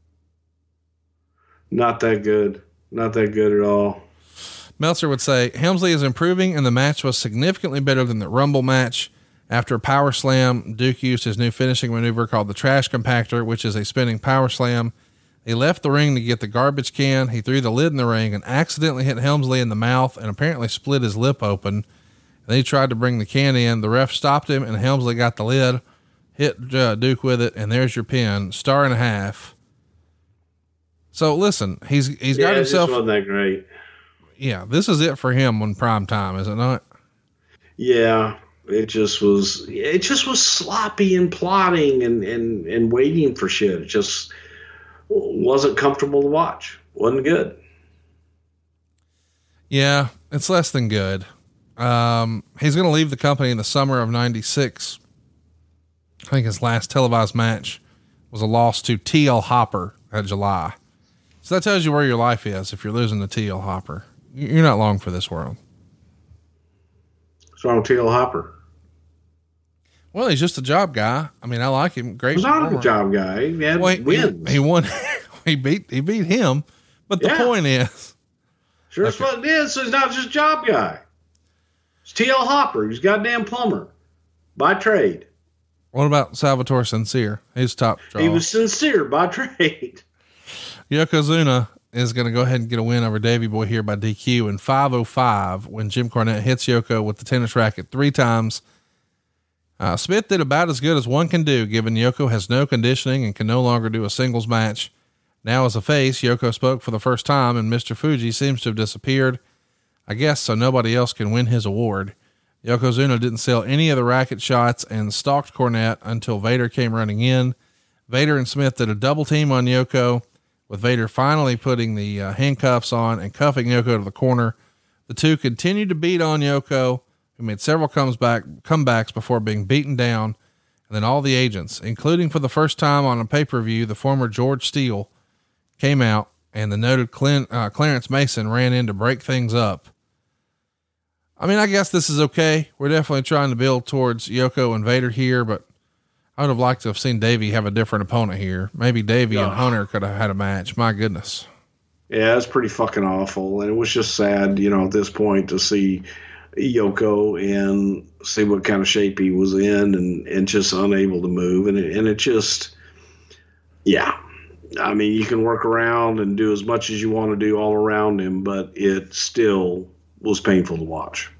Speaker 4: Not that good. Not that good at all.
Speaker 5: Meltzer would say Helmsley is improving and the match was significantly better than the Rumble match. After a power slam, Duke used his new finishing maneuver called the trash compactor, which is a spinning power slam. He left the ring to get the garbage can. He threw the lid in the ring and accidentally hit Helmsley in the mouth and apparently split his lip open. And then he tried to bring the can in. The ref stopped him and Helmsley got the lid, hit Duke with it. And there's your pin. 1.5 stars. So listen, he's got himself.
Speaker 4: It wasn't that great.
Speaker 5: Yeah. This is it for him on prime time, is it not?
Speaker 4: Yeah. It just was sloppy and plotting and waiting for shit. It just wasn't comfortable to watch. Wasn't good.
Speaker 5: Yeah, it's less than good. He's going to leave the company in the summer of 96. I think his last televised match was a loss to T.L. Hopper at July. So that tells you where your life is. If you're losing to T.L. Hopper, you're not long for this world.
Speaker 4: What's wrong with T.L. Hopper?
Speaker 5: Well, he's just a job guy. I mean, I like him. Great.
Speaker 4: He's not a job guy. He had wins.
Speaker 5: He won. he beat him. But the point is,
Speaker 4: sure as fuck it is. So he's not just a job guy. It's T.L. Hopper. He's a goddamn plumber by trade.
Speaker 5: What about Salvatore Sincere? He's top draw.
Speaker 4: He was sincere by trade.
Speaker 5: Yokozuna is going to go ahead and get a win over Davey Boy here by DQ in 5:05 when Jim Cornette hits Yoko with the tennis racket 3 times. Smith did about as good as one can do, given Yoko has no conditioning and can no longer do a singles match. Now as a face, Yoko spoke for the first time and Mr. Fuji seems to have disappeared. I guess so nobody else can win his award. Yokozuna didn't sell any of the racket shots and stalked Cornette until Vader came running in. Vader and Smith did a double team on Yoko, with Vader finally putting the handcuffs on and cuffing Yoko to the corner. The two continued to beat on Yoko, who made several comebacks before being beaten down. And then all the agents, including for the first time on a pay-per-view, the former George Steele, came out, and the noted Clarence Mason ran in to break things up. I mean, I guess this is okay. We're definitely trying to build towards Yoko and Vader here, but I would have liked to have seen Davey have a different opponent here. Maybe Davey and Hunter could have had a match. My goodness.
Speaker 4: Yeah, it's pretty fucking awful. And it was just sad, at this point to see Yoko and see what kind of shape he was in and just unable to move. And it just, yeah. I mean, you can work around and do as much as you want to do all around him, but it still was painful to watch.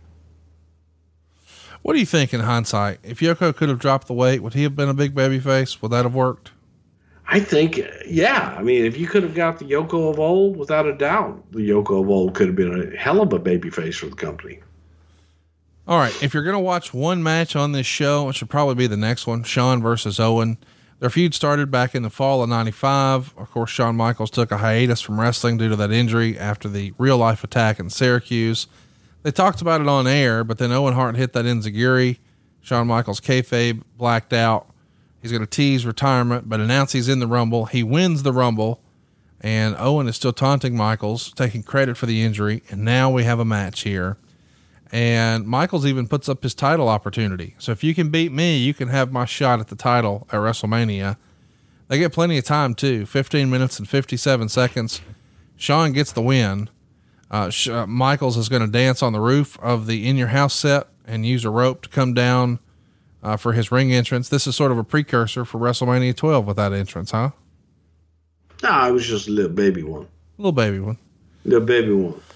Speaker 5: What do you think in hindsight? If Yoko could have dropped the weight, would he have been a big baby face? Would that have worked?
Speaker 4: I think, yeah. I mean, if you could have got the Yoko of old, without a doubt, the Yoko of old could have been a hell of a baby face for the company.
Speaker 5: All right. If you're going to watch one match on this show, it should probably be the next one, Shawn versus Owen. Their feud started back in the fall of 95. Of course, Shawn Michaels took a hiatus from wrestling due to that injury after the real life attack in Syracuse. They talked about it on air, but then Owen Hart hit that enziguri. Shawn Michaels kayfabe blacked out. He's going to tease retirement, but announce he's in the Rumble. He wins the Rumble, and Owen is still taunting Michaels, taking credit for the injury. And now we have a match here. And Michaels even puts up his title opportunity. So if you can beat me, you can have my shot at the title at WrestleMania. They get plenty of time too. 15 minutes and 57 seconds. Shawn gets the win. Michaels is going to dance on the roof of the In Your House set and use a rope to come down for his ring entrance. This is sort of a precursor for WrestleMania 12 with that entrance, huh?
Speaker 4: No, it was just a little baby one.
Speaker 5: Little baby one.
Speaker 4: Little baby one.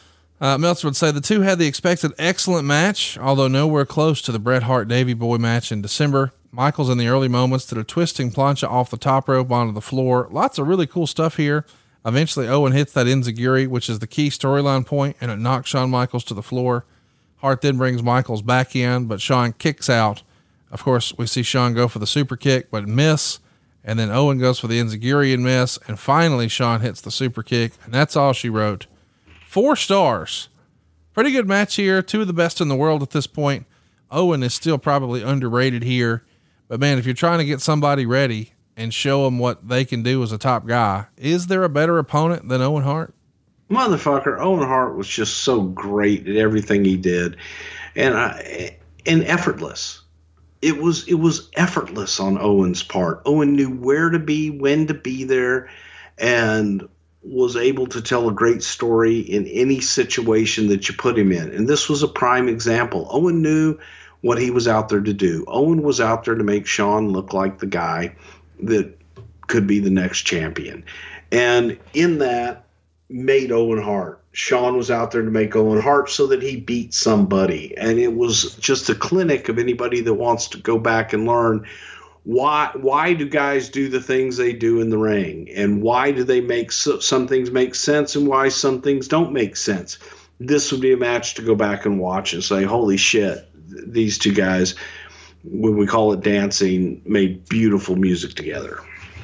Speaker 5: Meltzer would say the two had the expected excellent match, although nowhere close to the Bret Hart Davey Boy match in December. Michaels in the early moments did a twisting plancha off the top rope onto the floor. Lots of really cool stuff here. Eventually Owen hits that enziguri, which is the key storyline point, and it knocks Shawn Michaels to the floor. Hart then brings Michaels back in, but Shawn kicks out. Of course, we see Shawn go for the super kick, but miss. And then Owen goes for the enziguri and miss. And finally, Shawn hits the super kick. And that's all she wrote. 4 stars. Pretty good match here. 2 of the best in the world at this point. Owen is still probably underrated here. But man, if you're trying to get somebody ready and show them what they can do as a top guy, is there a better opponent than Owen Hart?
Speaker 4: Motherfucker, Owen Hart was just so great at everything he did. And effortless. It was effortless on Owen's part. Owen knew where to be, when to be there, and was able to tell a great story in any situation that you put him in. And this was a prime example. Owen knew what he was out there to do. Owen was out there to make Shawn look like the guy that could be the next champion. And in that, made Owen Hart. Shawn was out there to make Owen Hart so that he beat somebody. And it was just a clinic of anybody that wants to go back and learn why do guys do the things they do in the ring, and why do they make some things make sense and why some things don't make sense. This would be a match to go back and watch and say, holy shit, these two guys, when we call it dancing, made beautiful music together.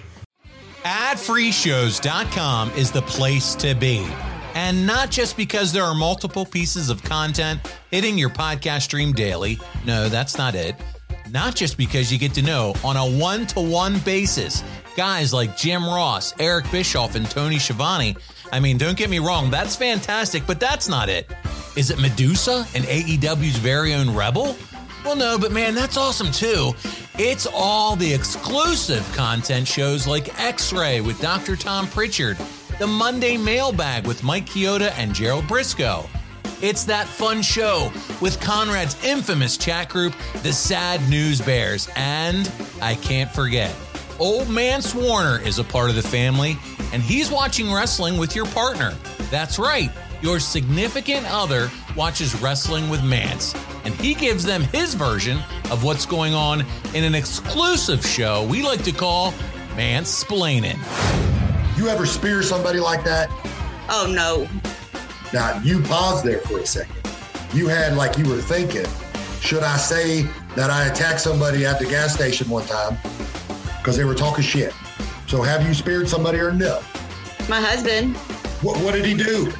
Speaker 6: AdFreeShows.com is the place to be. And not just because there are multiple pieces of content hitting your podcast stream daily. No, that's not it. Not just because you get to know on a one-to-one basis guys like Jim Ross, Eric Bischoff, and Tony Schiavone. I mean, don't get me wrong, that's fantastic, but that's not it. Is it Medusa and AEW's very own Rebel? Well, no, but man, that's awesome too. It's all the exclusive content shows like X-Ray with Dr. Tom Pritchard, the Monday Mailbag with Mike Chioda and Gerald Briscoe. It's that fun show with Conrad's infamous chat group, the Sad News Bears. And I can't forget, Old Man Swarner is a part of the family, and he's watching wrestling with your partner. That's right, your significant other watches wrestling with Mance, and he gives them his version of what's going on in an exclusive show we like to call Mance-splainin'.
Speaker 7: You ever spear somebody like that?
Speaker 8: Oh, no.
Speaker 7: Now, you paused there for a second. You had like you were thinking, should I say that I attacked somebody at the gas station one time because they were talking shit? So have you speared somebody or no?
Speaker 8: My husband.
Speaker 7: What did he do?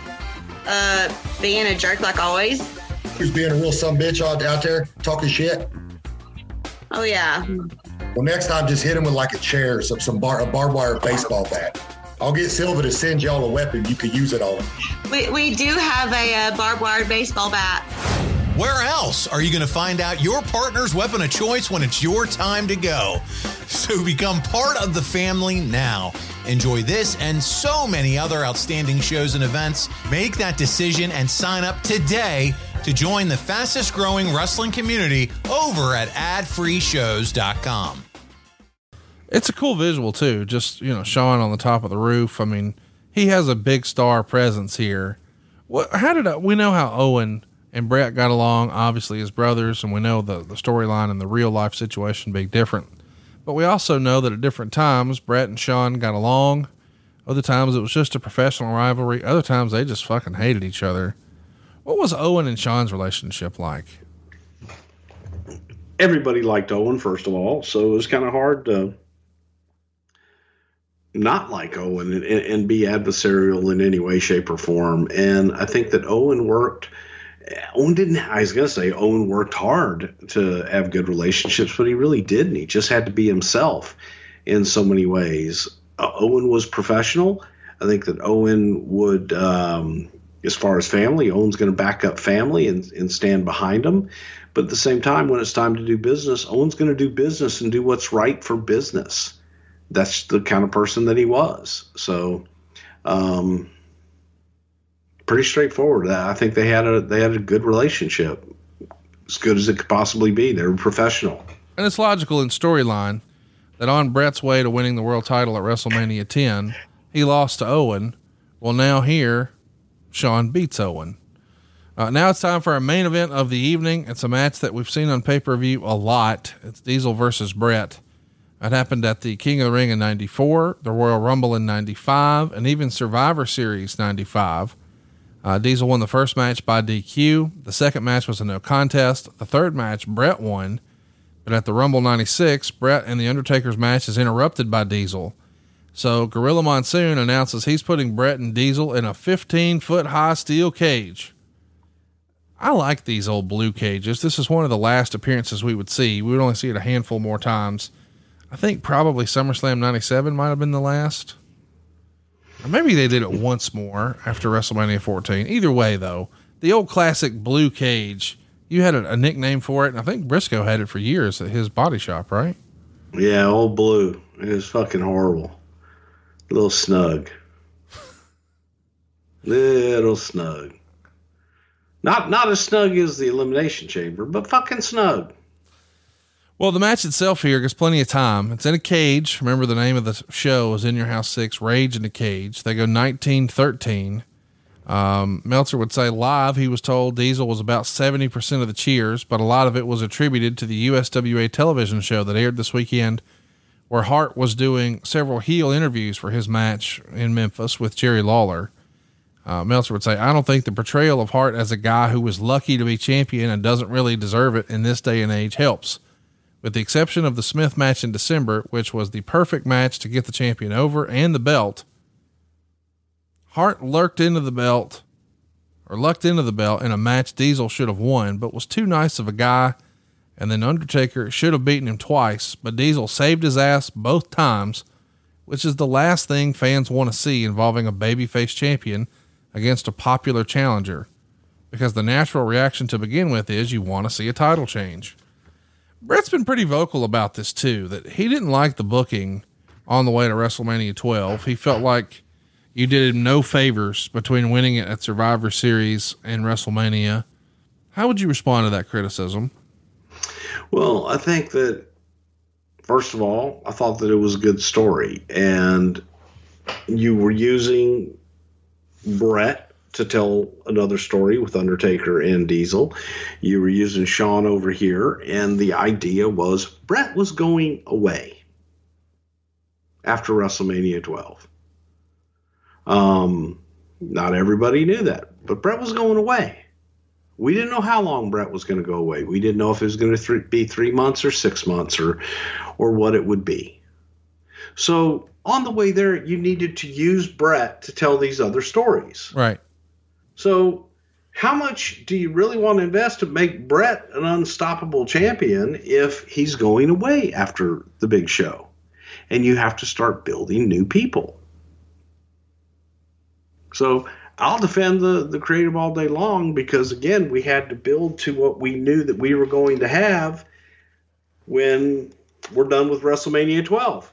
Speaker 8: Being a jerk like always.
Speaker 7: He was being a real sumbitch out there talking shit?
Speaker 8: Oh, yeah.
Speaker 7: Well, next time just hit him with like a chair, a barbed wire baseball bat. I'll get Silva to send y'all a weapon. You could use it on him.
Speaker 8: We do have a barbed wire baseball bat.
Speaker 6: Where else are you going to find out your partner's weapon of choice when it's your time to go? So become part of the family now. Enjoy this and so many other outstanding shows and events. Make that decision and sign up today to join the fastest growing wrestling community over at adfreeshows.com.
Speaker 5: It's a cool visual too. Just, Shawn on the top of the roof. I mean, he has a big star presence here. We know how Owen and Bret got along, obviously as brothers, and we know the storyline and the real life situation being different. But we also know that at different times, Bret and Shawn got along. Other times it was just a professional rivalry. Other times they just fucking hated each other. What was Owen and Shawn's relationship like?
Speaker 4: Everybody liked Owen, first of all, so it was kind of hard to not like Owen and be adversarial in any way, shape, or form. And I think that Owen worked hard to have good relationships, but he really didn't. He just had to be himself in so many ways. Owen was professional. I think that Owen would, as far as family, Owen's going to back up family and stand behind them. But at the same time, when it's time to do business, Owen's going to do business and do what's right for business. That's the kind of person that he was. So, pretty straightforward. I think they had a good relationship, as good as it could possibly be. They were professional.
Speaker 5: And it's logical in storyline that on Bret's way to winning the world title at WrestleMania 10, he lost to Owen. Well, now here, Shawn beats Owen. Now it's time for our main event of the evening. It's a match that we've seen on pay-per-view a lot. It's Diesel versus Bret. It happened at the King of the Ring in 94, the Royal Rumble in 95, and even Survivor Series 95. Diesel won the first match by DQ. The second match was a no contest. The third match, Bret won. But at the Rumble 96, Bret and The Undertaker's match is interrupted by Diesel. So Gorilla Monsoon announces he's putting Bret and Diesel in a 15-foot high steel cage. I like these old blue cages. This is one of the last appearances we would see. We would only see it a handful more times. I think probably SummerSlam 97 might have been the last. Or maybe they did it once more after WrestleMania 14. Either way, though, the old classic blue cage, you had a nickname for it, and I think Briscoe had it for years at his body shop, right?
Speaker 4: Yeah, old blue. It was fucking horrible. Little snug. Little snug. Not as snug as the Elimination Chamber, but fucking snug.
Speaker 5: Well, the match itself here gets plenty of time. It's in a cage. Remember, the name of the show is In Your House 6, Rage in a Cage. They go 19-13. Meltzer would say live, he was told Diesel was about 70% of the cheers, but a lot of it was attributed to the USWA television show that aired this weekend, where Hart was doing several heel interviews for his match in Memphis with Jerry Lawler. Meltzer would say, I don't think the portrayal of Hart as a guy who was lucky to be champion and doesn't really deserve it in this day and age helps. With the exception of the Smith match in December, which was the perfect match to get the champion over and the belt, Hart lucked into the belt in a match Diesel should have won, but was too nice of a guy. And then Undertaker should have beaten him twice, but Diesel saved his ass both times, which is the last thing fans want to see involving a babyface champion against a popular challenger, because the natural reaction to begin with is you want to see a title change. Bret's been pretty vocal about this too, that he didn't like the booking on the way to WrestleMania 12. He felt like you did him no favors between winning it at Survivor Series and WrestleMania. How would you respond to that criticism?
Speaker 4: Well, I think that, first of all, I thought that it was a good story, and you were using Bret to tell another story with Undertaker and Diesel. You were using Shawn over here, and the idea was Bret was going away after WrestleMania 12. Not everybody knew that, but Bret was going away. We didn't know how long Bret was going to go away. We didn't know if it was going to be 3 months or 6 months or what it would be. So on the way there, you needed to use Bret to tell these other stories.
Speaker 5: Right.
Speaker 4: So how much do you really want to invest to make Bret an unstoppable champion if he's going away after the big show? And you have to start building new people. So I'll defend the creative all day long, because again, we had to build to what we knew that we were going to have when we're done with WrestleMania 12.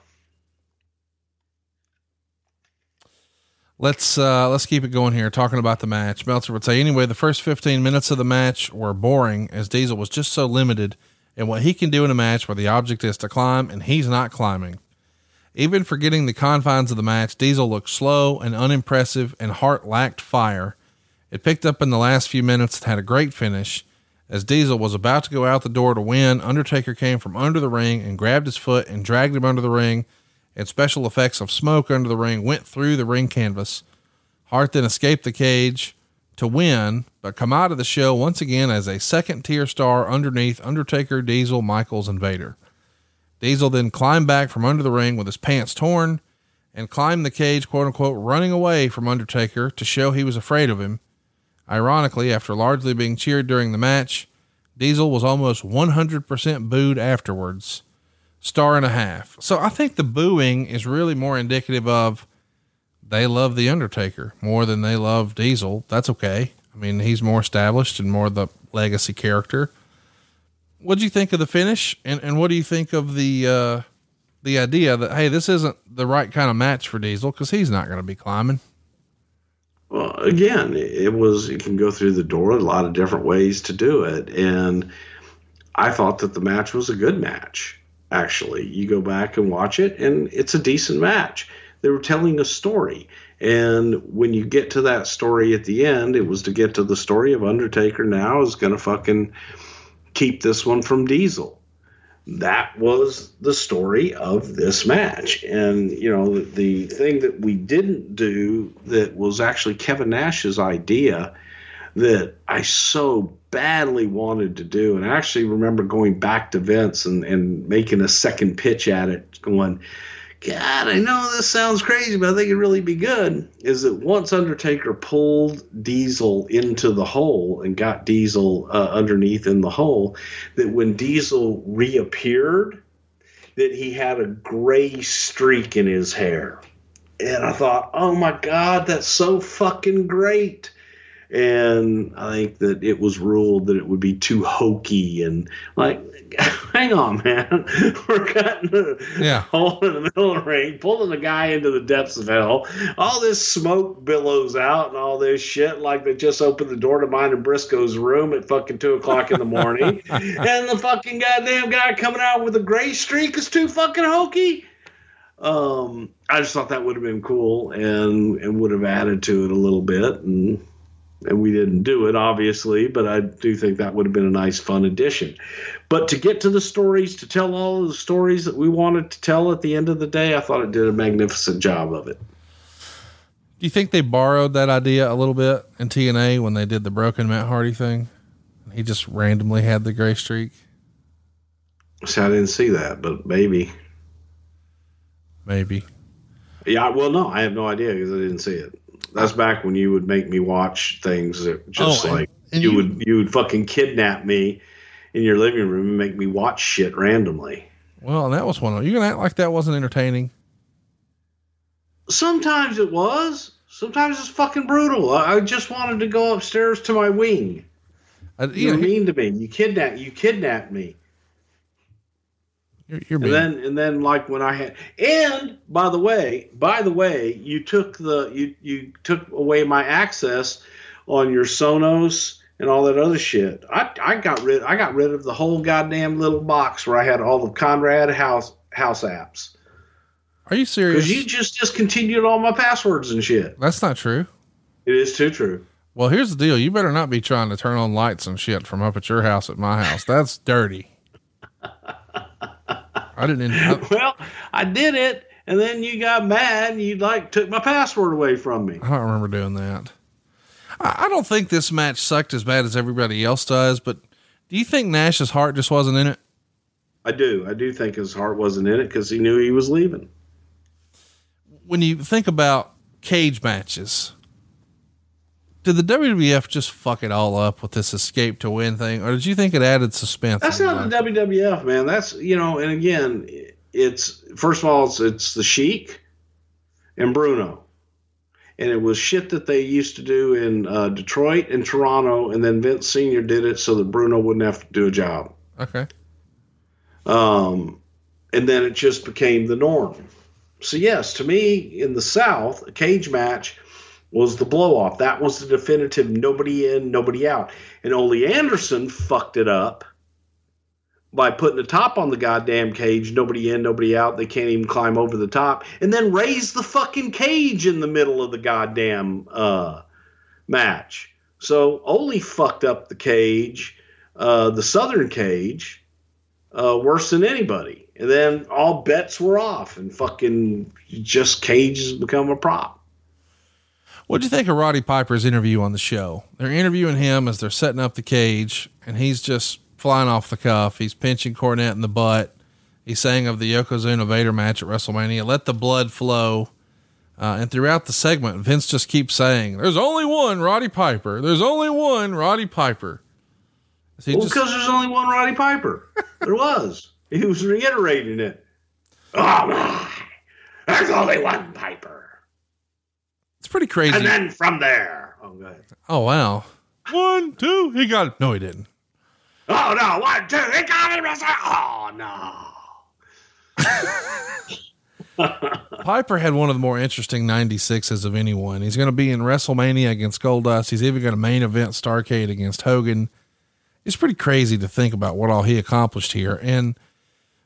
Speaker 5: Let's keep it going here, talking about the match. Meltzer would say, anyway, the first 15 minutes of the match were boring, as Diesel was just so limited in what he can do in a match where the object is to climb and he's not climbing. Even forgetting the confines of the match, Diesel looked slow and unimpressive, and Hart lacked fire. It picked up in the last few minutes and had a great finish. As Diesel was about to go out the door to win, Undertaker came from under the ring and grabbed his foot and dragged him under the ring, and special effects of smoke under the ring went through the ring canvas. Hart then escaped the cage to win, but come out of the show once again as a second-tier star underneath Undertaker, Diesel, Michaels, and Vader. Diesel then climbed back from under the ring with his pants torn and climbed the cage, quote unquote, running away from Undertaker to show he was afraid of him. Ironically, after largely being cheered during the match, Diesel was almost 100% booed afterwards. 1.5 stars. So I think the booing is really more indicative of they love the Undertaker more than they love Diesel. That's okay. I mean, he's more established and more the legacy character. What do you think of the finish? And what do you think of the idea that, hey, this isn't the right kind of match for Diesel because he's not going to be climbing?
Speaker 4: Well, again, it can go through the door a lot of different ways to do it. And I thought that the match was a good match. Actually, you go back and watch it and it's a decent match. They were telling a story. And when you get to that story at the end, it was to get to the story of Undertaker now is going to fucking keep this one from Diesel. That was the story of this match. And, you know, the thing that we didn't do that was actually Kevin Nash's idea that I so badly wanted to do, and I actually remember going back to Vince and making a second pitch at it, going, God, I know this sounds crazy, but I think it'd really be good, is that once Undertaker pulled Diesel into the hole and got Diesel underneath in the hole, that when Diesel reappeared, that he had a gray streak in his hair. And I thought, oh my God, that's so fucking great. And I think that it was ruled that it would be too hokey and like, hang on, man. We're cutting a hole in the middle of the ring, pulling the guy into the depths of hell. All this smoke billows out and all this shit like they just opened the door to mine and Briscoe's room at fucking 2:00 in the morning. And the fucking goddamn guy coming out with a gray streak is too fucking hokey. I just thought that would have been cool and would have added to it a little bit. And we didn't do it, obviously, but I do think that would have been a nice, fun addition. But to get to the stories, to tell all of the stories that we wanted to tell at the end of the day, I thought it did a magnificent job of it.
Speaker 5: Do you think they borrowed that idea a little bit in TNA when they did the broken Matt Hardy thing? He just randomly had the gray streak.
Speaker 4: See, I didn't see that, but maybe. Yeah, well, no, I have no idea because I didn't see it. That's back when you would make me watch things that just you would fucking kidnap me in your living room and make me watch shit randomly.
Speaker 5: Well, and that was one of them. You gonna act like that wasn't entertaining?
Speaker 4: Sometimes it was. Sometimes it's fucking brutal. I just wanted to go upstairs to my wing. You're mean to me. You kidnapped me.
Speaker 5: You're mean.
Speaker 4: And then like when I had, and by the way, you took you took away my access on your Sonos and all that other shit. I got rid of the whole goddamn little box where I had all the Conrad house apps.
Speaker 5: Are you serious?
Speaker 4: Because you just discontinued all my passwords and shit.
Speaker 5: That's not true.
Speaker 4: It is too true.
Speaker 5: Well, here's the deal. You better not be trying to turn on lights and shit from up at your house at my house. That's dirty.
Speaker 4: Well, I did it, and then you got mad and you took my password away from me.
Speaker 5: I don't remember doing that. I don't think this match sucked as bad as everybody else does, but do you think Nash's heart just wasn't in it?
Speaker 4: I do think his heart wasn't in it because he knew he was leaving.
Speaker 5: When you think about cage matches, did the WWF just fuck it all up with this escape to win thing? Or did you think it added suspense?
Speaker 4: That's not the WWF, man. That's, and again, it's, first of all, it's the Sheik and Bruno. And it was shit that they used to do in Detroit and Toronto. And then Vince Sr. did it so that Bruno wouldn't have to do a job.
Speaker 5: Okay.
Speaker 4: And then it just became the norm. So yes, to me in the South, a cage match was the blow off. That was the definitive nobody in, nobody out. And Ole Anderson fucked it up by putting the top on the goddamn cage, nobody in, nobody out. They can't even climb over the top, and then raise the fucking cage in the middle of the goddamn match. So Ole fucked up the cage, the Southern cage, worse than anybody. And then all bets were off and fucking just cages become a prop.
Speaker 5: What'd you think of Roddy Piper's interview on the show? They're interviewing him as they're setting up the cage, and he's just flying off the cuff. He's pinching Cornette in the butt. He's saying of the Yokozuna Vader match at WrestleMania, let the blood flow. And throughout the segment, Vince just keeps saying, there's only one Roddy Piper. There's only one Roddy Piper.
Speaker 4: Because there's only one Roddy Piper. There was. He was reiterating it. Oh my, there's only one Piper.
Speaker 5: It's pretty crazy.
Speaker 4: And then from there. Oh, go ahead.
Speaker 5: Oh, wow. 1, 2, he got it. No, he didn't.
Speaker 4: Oh, no. 1, 2, he got it. Oh, no.
Speaker 5: Piper had one of the more interesting 96s of anyone. He's going to be in WrestleMania against Goldust. He's even going to main event Starrcade against Hogan. It's pretty crazy to think about what all he accomplished here. And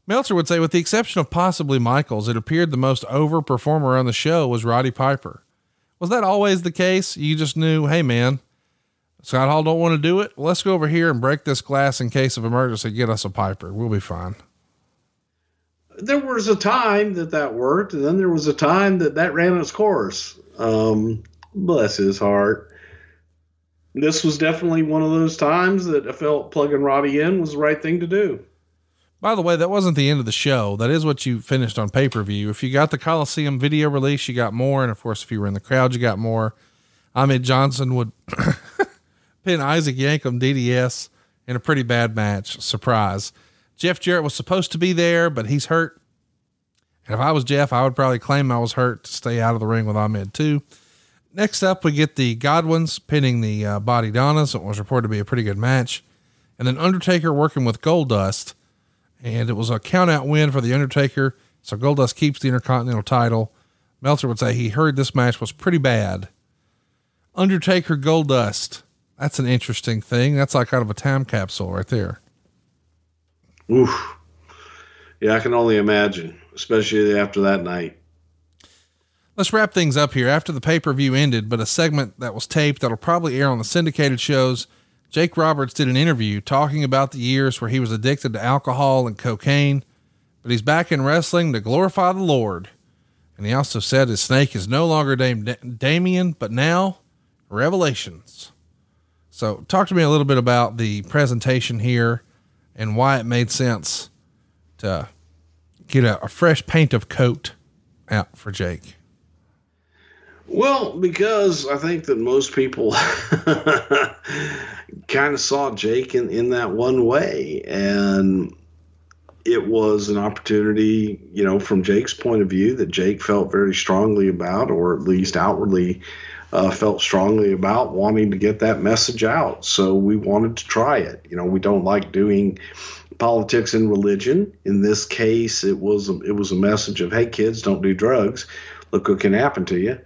Speaker 5: Meltzer would say, with the exception of possibly Michaels, it appeared the most over performer on the show was Roddy Piper. Was that always the case? You just knew, hey man, Scott Hall don't want to do it. Well, let's go over here and break this glass in case of emergency. Get us a Piper. We'll be fine.
Speaker 4: There was a time that worked, and then there was a time that ran its course. Bless his heart. This was definitely one of those times that I felt plugging Roddy in was the right thing to do.
Speaker 5: By the way, that wasn't the end of the show. That is what you finished on pay-per-view. If you got the Coliseum video release, you got more. And of course, if you were in the crowd, you got more. Ahmed Johnson would pin Isaac Yankem DDS in a pretty bad match. Surprise. Jeff Jarrett was supposed to be there, but he's hurt. And if I was Jeff, I would probably claim I was hurt to stay out of the ring with Ahmed too. Next up, we get the Godwins pinning the Body Donnas. It was reported to be a pretty good match. And then Undertaker working with Goldust. And it was a count out win for the Undertaker. So Goldust keeps the Intercontinental title. Meltzer would say he heard this match was pretty bad. Undertaker Goldust. That's an interesting thing. That's like kind of a time capsule right there.
Speaker 4: Oof. Yeah, I can only imagine, especially after that night.
Speaker 5: Let's wrap things up here after the pay-per-view ended, but a segment that was taped that'll probably air on the syndicated shows. Jake Roberts did an interview talking about the years where he was addicted to alcohol and cocaine, but he's back in wrestling to glorify the Lord. And he also said his snake is no longer named Damien, but now Revelations. So talk to me a little bit about the presentation here and why it made sense to get a fresh paint of coat out for Jake.
Speaker 4: Well, because I think that most people kind of saw Jake in that one way, and it was an opportunity, you know, from Jake's point of view that Jake felt very strongly about, or at least outwardly felt strongly about, wanting to get that message out. So we wanted to try it. You know, we don't like doing politics and religion. In this case, it was a message of, hey kids, don't do drugs. Look what can happen to you.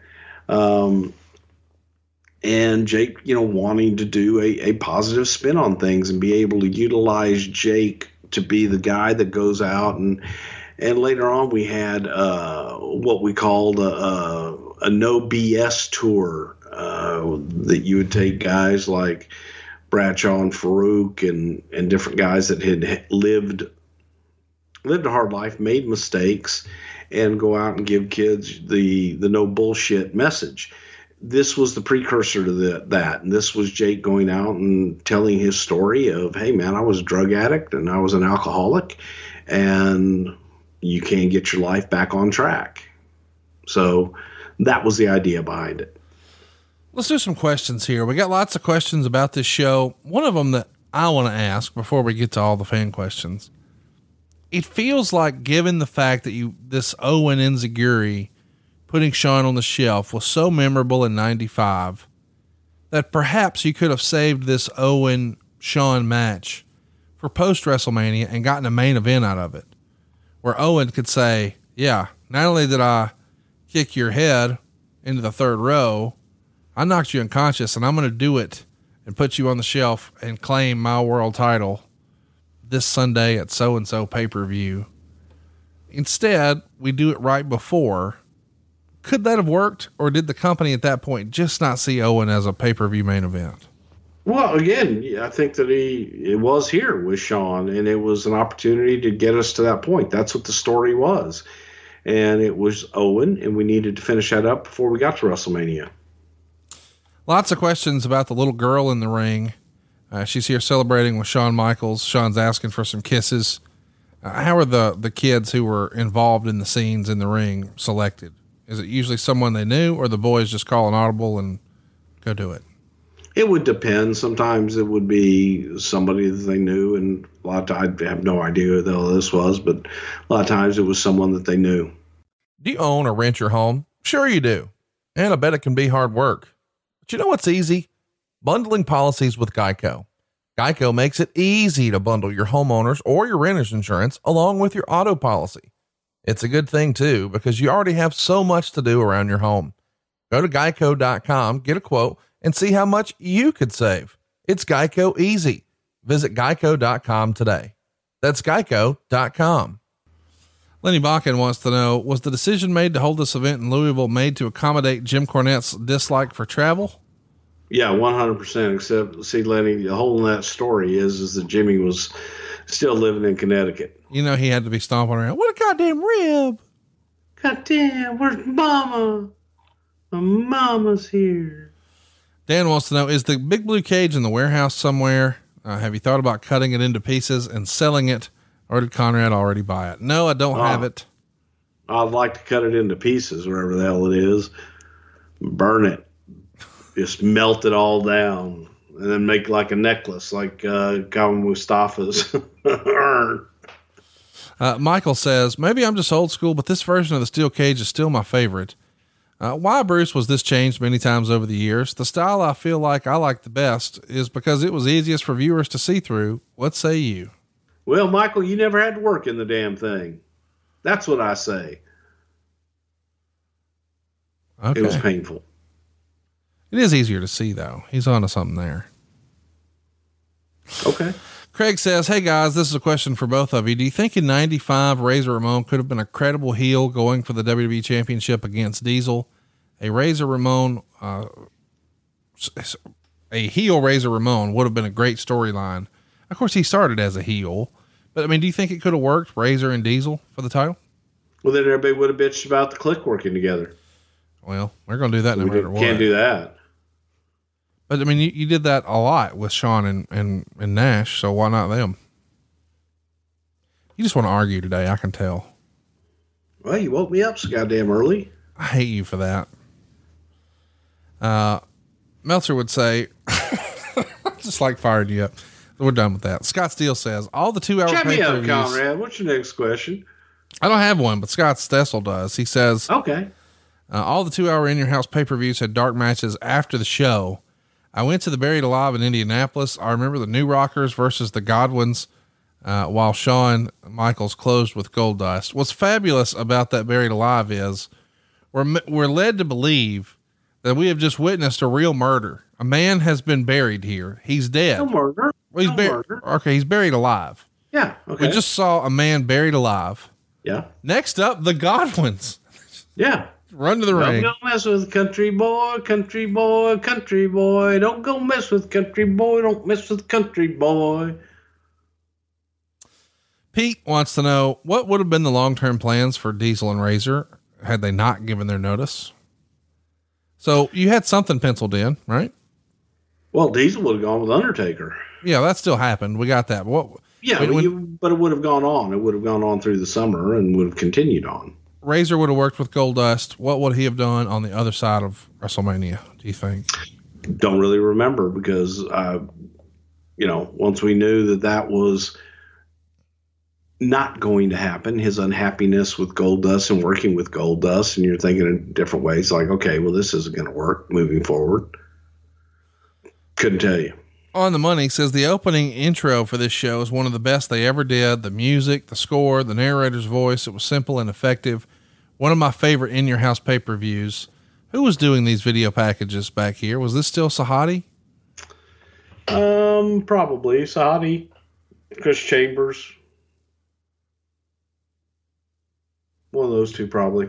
Speaker 4: And Jake, you know, wanting to do a positive spin on things and be able to utilize Jake to be the guy that goes out and later on we had what we called a no BS tour that you would take guys like Bradshaw and Farouk and different guys that had lived a hard life, made mistakes, and go out and give kids the no bullshit message. This was the precursor to that. And this was Jake going out and telling his story of, hey man, I was a drug addict and I was an alcoholic, and you can get your life back on track. So that was the idea behind it.
Speaker 5: Let's do some questions here. We got lots of questions about this show. One of them that I want to ask before we get to all the fan questions. It feels like, given the fact that this Owen Enziguri putting Shawn on the shelf was so memorable in 95, that perhaps you could have saved this Owen Shawn match for post WrestleMania and gotten a main event out of it, where Owen could say, yeah, not only did I kick your head into the third row, I knocked you unconscious, and I'm going to do it and put you on the shelf and claim my world title this Sunday at so-and-so pay-per-view. Instead, we do it right before. Could that have worked, or did the company at that point just not see Owen as a pay-per-view main event?
Speaker 4: Well, again, I think that it was here with Shawn, and it was an opportunity to get us to that point. That's what the story was. And it was Owen, and we needed to finish that up before we got to WrestleMania.
Speaker 5: Lots of questions about the little girl in the ring. She's here celebrating with Shawn Michaels. Shawn's asking for some kisses. How are the kids who were involved in the scenes in the ring selected? Is it usually someone they knew, or the boys just call an audible and go do it?
Speaker 4: It would depend. Sometimes it would be somebody that they knew, and a lot of times I have no idea who the hell this was, but a lot of times it was someone that they knew.
Speaker 1: Do you own or rent your home? Sure you do. And I bet it can be hard work. But you know what's easy? Bundling policies with Geico. Geico makes it easy to bundle your homeowners or your renter's insurance along with your auto policy. It's a good thing too, because you already have so much to do around your home. Go to geico.com, get a quote, and see how much you could save. It's Geico easy. Visit geico.com today. That's geico.com.
Speaker 5: Lenny Bakken wants to know, was the decision made to hold this event in Louisville made to accommodate Jim Cornette's dislike for travel?
Speaker 4: Yeah, 100%. Except, see, Lenny, the whole in that story is that Jimmy was still living in Connecticut.
Speaker 5: You know, he had to be stomping around. What a goddamn rib.
Speaker 4: Goddamn, where's Mama? My mama's here.
Speaker 5: Dan wants to know, is the big blue cage in the warehouse somewhere? Have you thought about cutting it into pieces and selling it? Or did Conrad already buy it? No, I don't have it.
Speaker 4: I'd like to cut it into pieces, wherever the hell it is. Burn it. Just melt it all down. And then make like a necklace, like Calvin Mustafa's.
Speaker 5: Michael says, maybe I'm just old school, but this version of the steel cage is still my favorite. Why, Bruce, was this changed many times over the years? The style I feel like I like the best is because it was easiest for viewers to see through. What say you?
Speaker 4: Well, Michael, you never had to work in the damn thing. That's what I say.
Speaker 5: Okay.
Speaker 4: It was painful.
Speaker 5: It is easier to see, though. He's onto something there.
Speaker 4: Okay.
Speaker 5: Craig says, hey guys, this is a question for both of you. Do you think in 95 Razor Ramon could have been a credible heel going for the WWE Championship against Diesel? A Razor Ramon, a heel Razor Ramon would have been a great storyline. Of course, he started as a heel, but I mean, do you think it could have worked, Razor and Diesel, for the title?
Speaker 4: Well, then everybody would have bitched about the Click working together.
Speaker 5: Well, we're going to do that no matter what.
Speaker 4: Can't do that.
Speaker 5: But I mean, you did that a lot with Shawn and Nash, so why not them? You just want to argue today, I can tell.
Speaker 4: Well, you woke me up so goddamn early.
Speaker 5: I hate you for that. Meltzer would say, just like fired you up. We're done with that. Scott Steele says, all the 2 hour
Speaker 4: Chat me up,
Speaker 5: pay-per-views.
Speaker 4: Conrad. What's your next question?
Speaker 5: I don't have one, but Scott Stessel does. He says,
Speaker 4: okay.
Speaker 5: All the 2 hour in your house pay-per-views had dark matches after the show. I went to the Buried Alive in Indianapolis. I remember the New Rockers versus the Godwins, while Shawn Michaels closed with Goldust. What's fabulous about that Buried Alive is we're led to believe that we have just witnessed a real murder. A man has been buried here. He's dead.
Speaker 4: No murder.
Speaker 5: Well, he's
Speaker 4: murder.
Speaker 5: Okay. He's buried alive.
Speaker 4: Yeah. Okay.
Speaker 5: We just saw a man buried alive.
Speaker 4: Yeah.
Speaker 5: Next up, the Godwins.
Speaker 4: Yeah.
Speaker 5: Run to the ring.
Speaker 4: Don't go mess with country boy, country boy, country boy. Don't go mess with country boy. Don't mess with country boy.
Speaker 5: Pete wants to know what would have been the long-term plans for Diesel and Razor had they not given their notice. So you had something penciled in, right?
Speaker 4: Well, Diesel would have gone with Undertaker.
Speaker 5: Yeah, that still happened. We got that. What?
Speaker 4: Yeah, but it would have gone on. It would have gone on through the summer and would have continued on.
Speaker 5: Razor would have worked with Goldust. What would he have done on the other side of WrestleMania, do you think?
Speaker 4: Don't really remember because, once we knew that was not going to happen, his unhappiness with Goldust and working with Goldust, and you're thinking in different ways, like, okay, well, this isn't going to work moving forward. Couldn't tell you.
Speaker 5: On the Money says the opening intro for this show is one of the best they ever did. The music, the score, the narrator's voice, it was simple and effective. One of my favorite in your house pay-per-views. Who was doing these video packages back here? Was this still Sahadi?
Speaker 4: Probably Sahadi, Chris Chambers. One of those two, probably.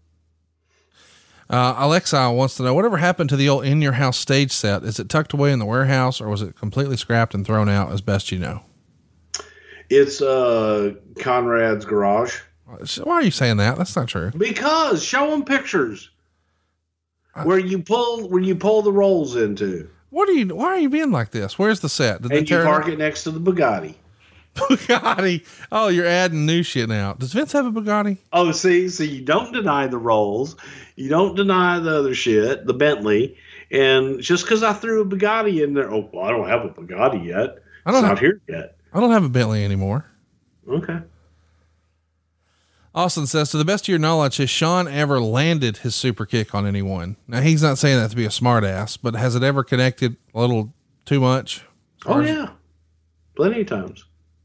Speaker 5: Alexa wants to know, whatever happened to the old in your house stage set? Is it tucked away in the warehouse or was it completely scrapped and thrown out as best you know?
Speaker 4: It's, Conrad's garage.
Speaker 5: Why are you saying that? That's not true.
Speaker 4: Because show them pictures where you pull the rolls into.
Speaker 5: Why are you being like this? Where's the set?
Speaker 4: Did and you park it next to the Bugatti.
Speaker 5: Bugatti. Oh, you're adding new shit now. Does Vince have a Bugatti?
Speaker 4: Oh, see, you don't deny the rolls. You don't deny the other shit, the Bentley. And just because I threw a Bugatti in there, oh, well, I don't have a Bugatti yet. It's not here yet.
Speaker 5: I don't have a Bentley anymore.
Speaker 4: Okay.
Speaker 5: Austin says, to the best of your knowledge, has Shawn ever landed his super kick on anyone? Now, he's not saying that to be a smart ass, but has it ever connected a little too much?
Speaker 4: Oh, yeah. Plenty of times.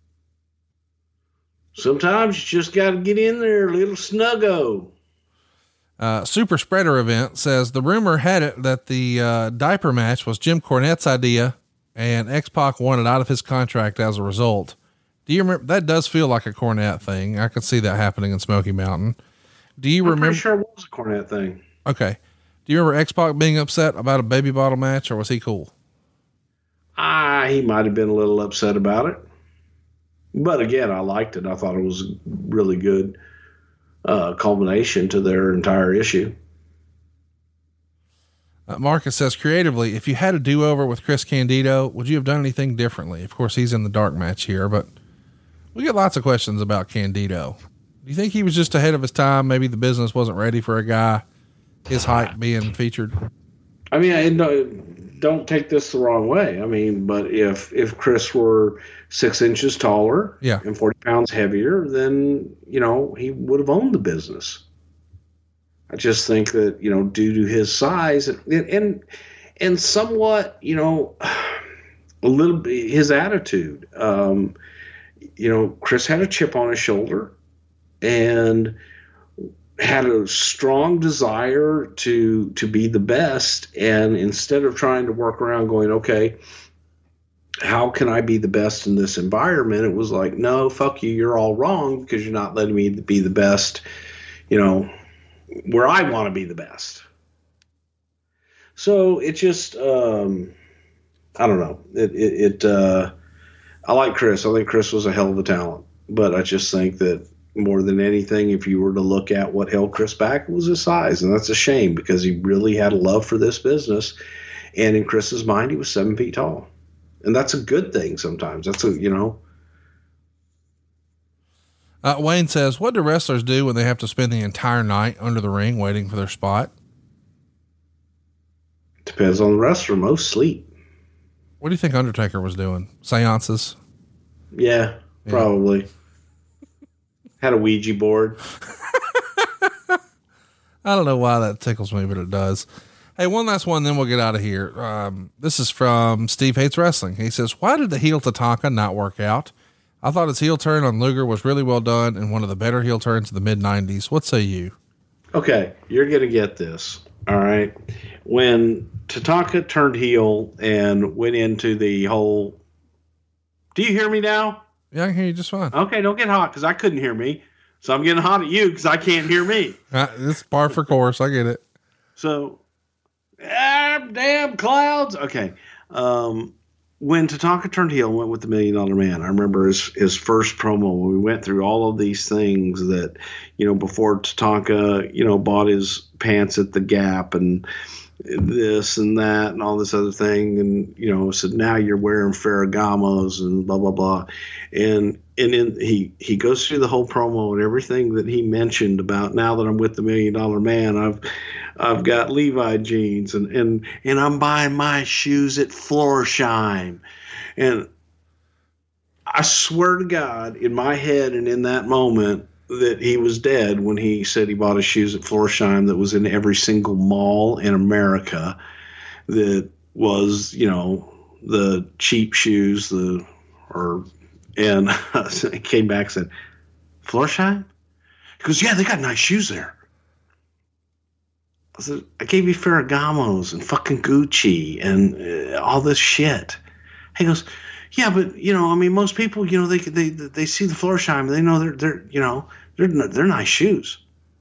Speaker 4: Sometimes you just got to get in there, a little snuggo.
Speaker 5: Super Spreader Event says the rumor had it that the diaper match was Jim Cornette's idea and X-Pac wanted out of his contract as a result. Do you remember? That does feel like a Cornette thing. I could see that happening in Smoky Mountain. Do you remember?
Speaker 4: Pretty sure it was a Cornette thing.
Speaker 5: Okay. Do you remember X-Pac being upset about a baby bottle match, or was he cool?
Speaker 4: He might have been a little upset about it. But again, I liked it. I thought it was a really good culmination to their entire issue.
Speaker 5: Marcus says, creatively, if you had a do-over with Chris Candido, would you have done anything differently? Of course, he's in the dark match here, but we get lots of questions about Candido. Do you think he was just ahead of his time? Maybe the business wasn't ready for a guy his height being featured.
Speaker 4: I mean, don't take this the wrong way. I mean, but if Chris were 6 inches taller and 40 pounds heavier, then, he would have owned the business. I just think that, due to his size and somewhat, a little bit his attitude, Chris had a chip on his shoulder and had a strong desire to be the best. And instead of trying to work around going, okay, how can I be the best in this environment? It was like, no, fuck you. You're all wrong because you're not letting me be the best, where I want to be the best. So it just, I don't know. I like Chris. I think Chris was a hell of a talent, but I just think that more than anything, if you were to look at what held Chris back, it was his size. And that's a shame because he really had a love for this business. And in Chris's mind, he was 7 feet tall. And that's a good thing sometimes. That's
Speaker 5: Wayne says, what do wrestlers do when they have to spend the entire night under the ring waiting for their spot?
Speaker 4: Depends on the wrestler. Most sleep.
Speaker 5: What do you think Undertaker was doing? Seances?
Speaker 4: Yeah, probably. Had a Ouija board.
Speaker 5: I don't know why that tickles me, but it does. Hey, one last one, then we'll get out of here. This is from Steve Hates Wrestling. He says, why did the heel Tatanka not work out? I thought his heel turn on Luger was really well done and one of the better heel turns of the mid-90s. What say you?
Speaker 4: Okay, you're going to get this. All right. When Tatanka turned heel and went into the whole... Do you hear me now?
Speaker 5: Yeah, I can hear you just fine.
Speaker 4: Okay, don't get hot because I couldn't hear me. So I'm getting hot at you because I can't hear me.
Speaker 5: It's par for course. I get it.
Speaker 4: So, damn clouds. Okay. When Tatanka turned heel and went with the $1 Million Man, I remember his first promo when we went through all of these things that, before Tatanka, bought his pants at the Gap and this and that and all this other thing. And, said, now you're wearing Ferragamos and blah, blah, blah. And then he goes through the whole promo and everything that he mentioned about now that I'm with the $1 Million Man, I've got Levi jeans and I'm buying my shoes at Florsheim. And I swear to God, in my head and in that moment, that he was dead when he said he bought his shoes at Florsheim that was in every single mall in America that was, the cheap shoes, and he came back and said, Florsheim? He goes, yeah, they got nice shoes there. I said, I gave you Ferragamos and fucking Gucci and all this shit. He goes, yeah, but most people, they see the Florsheim, they know they're nice shoes.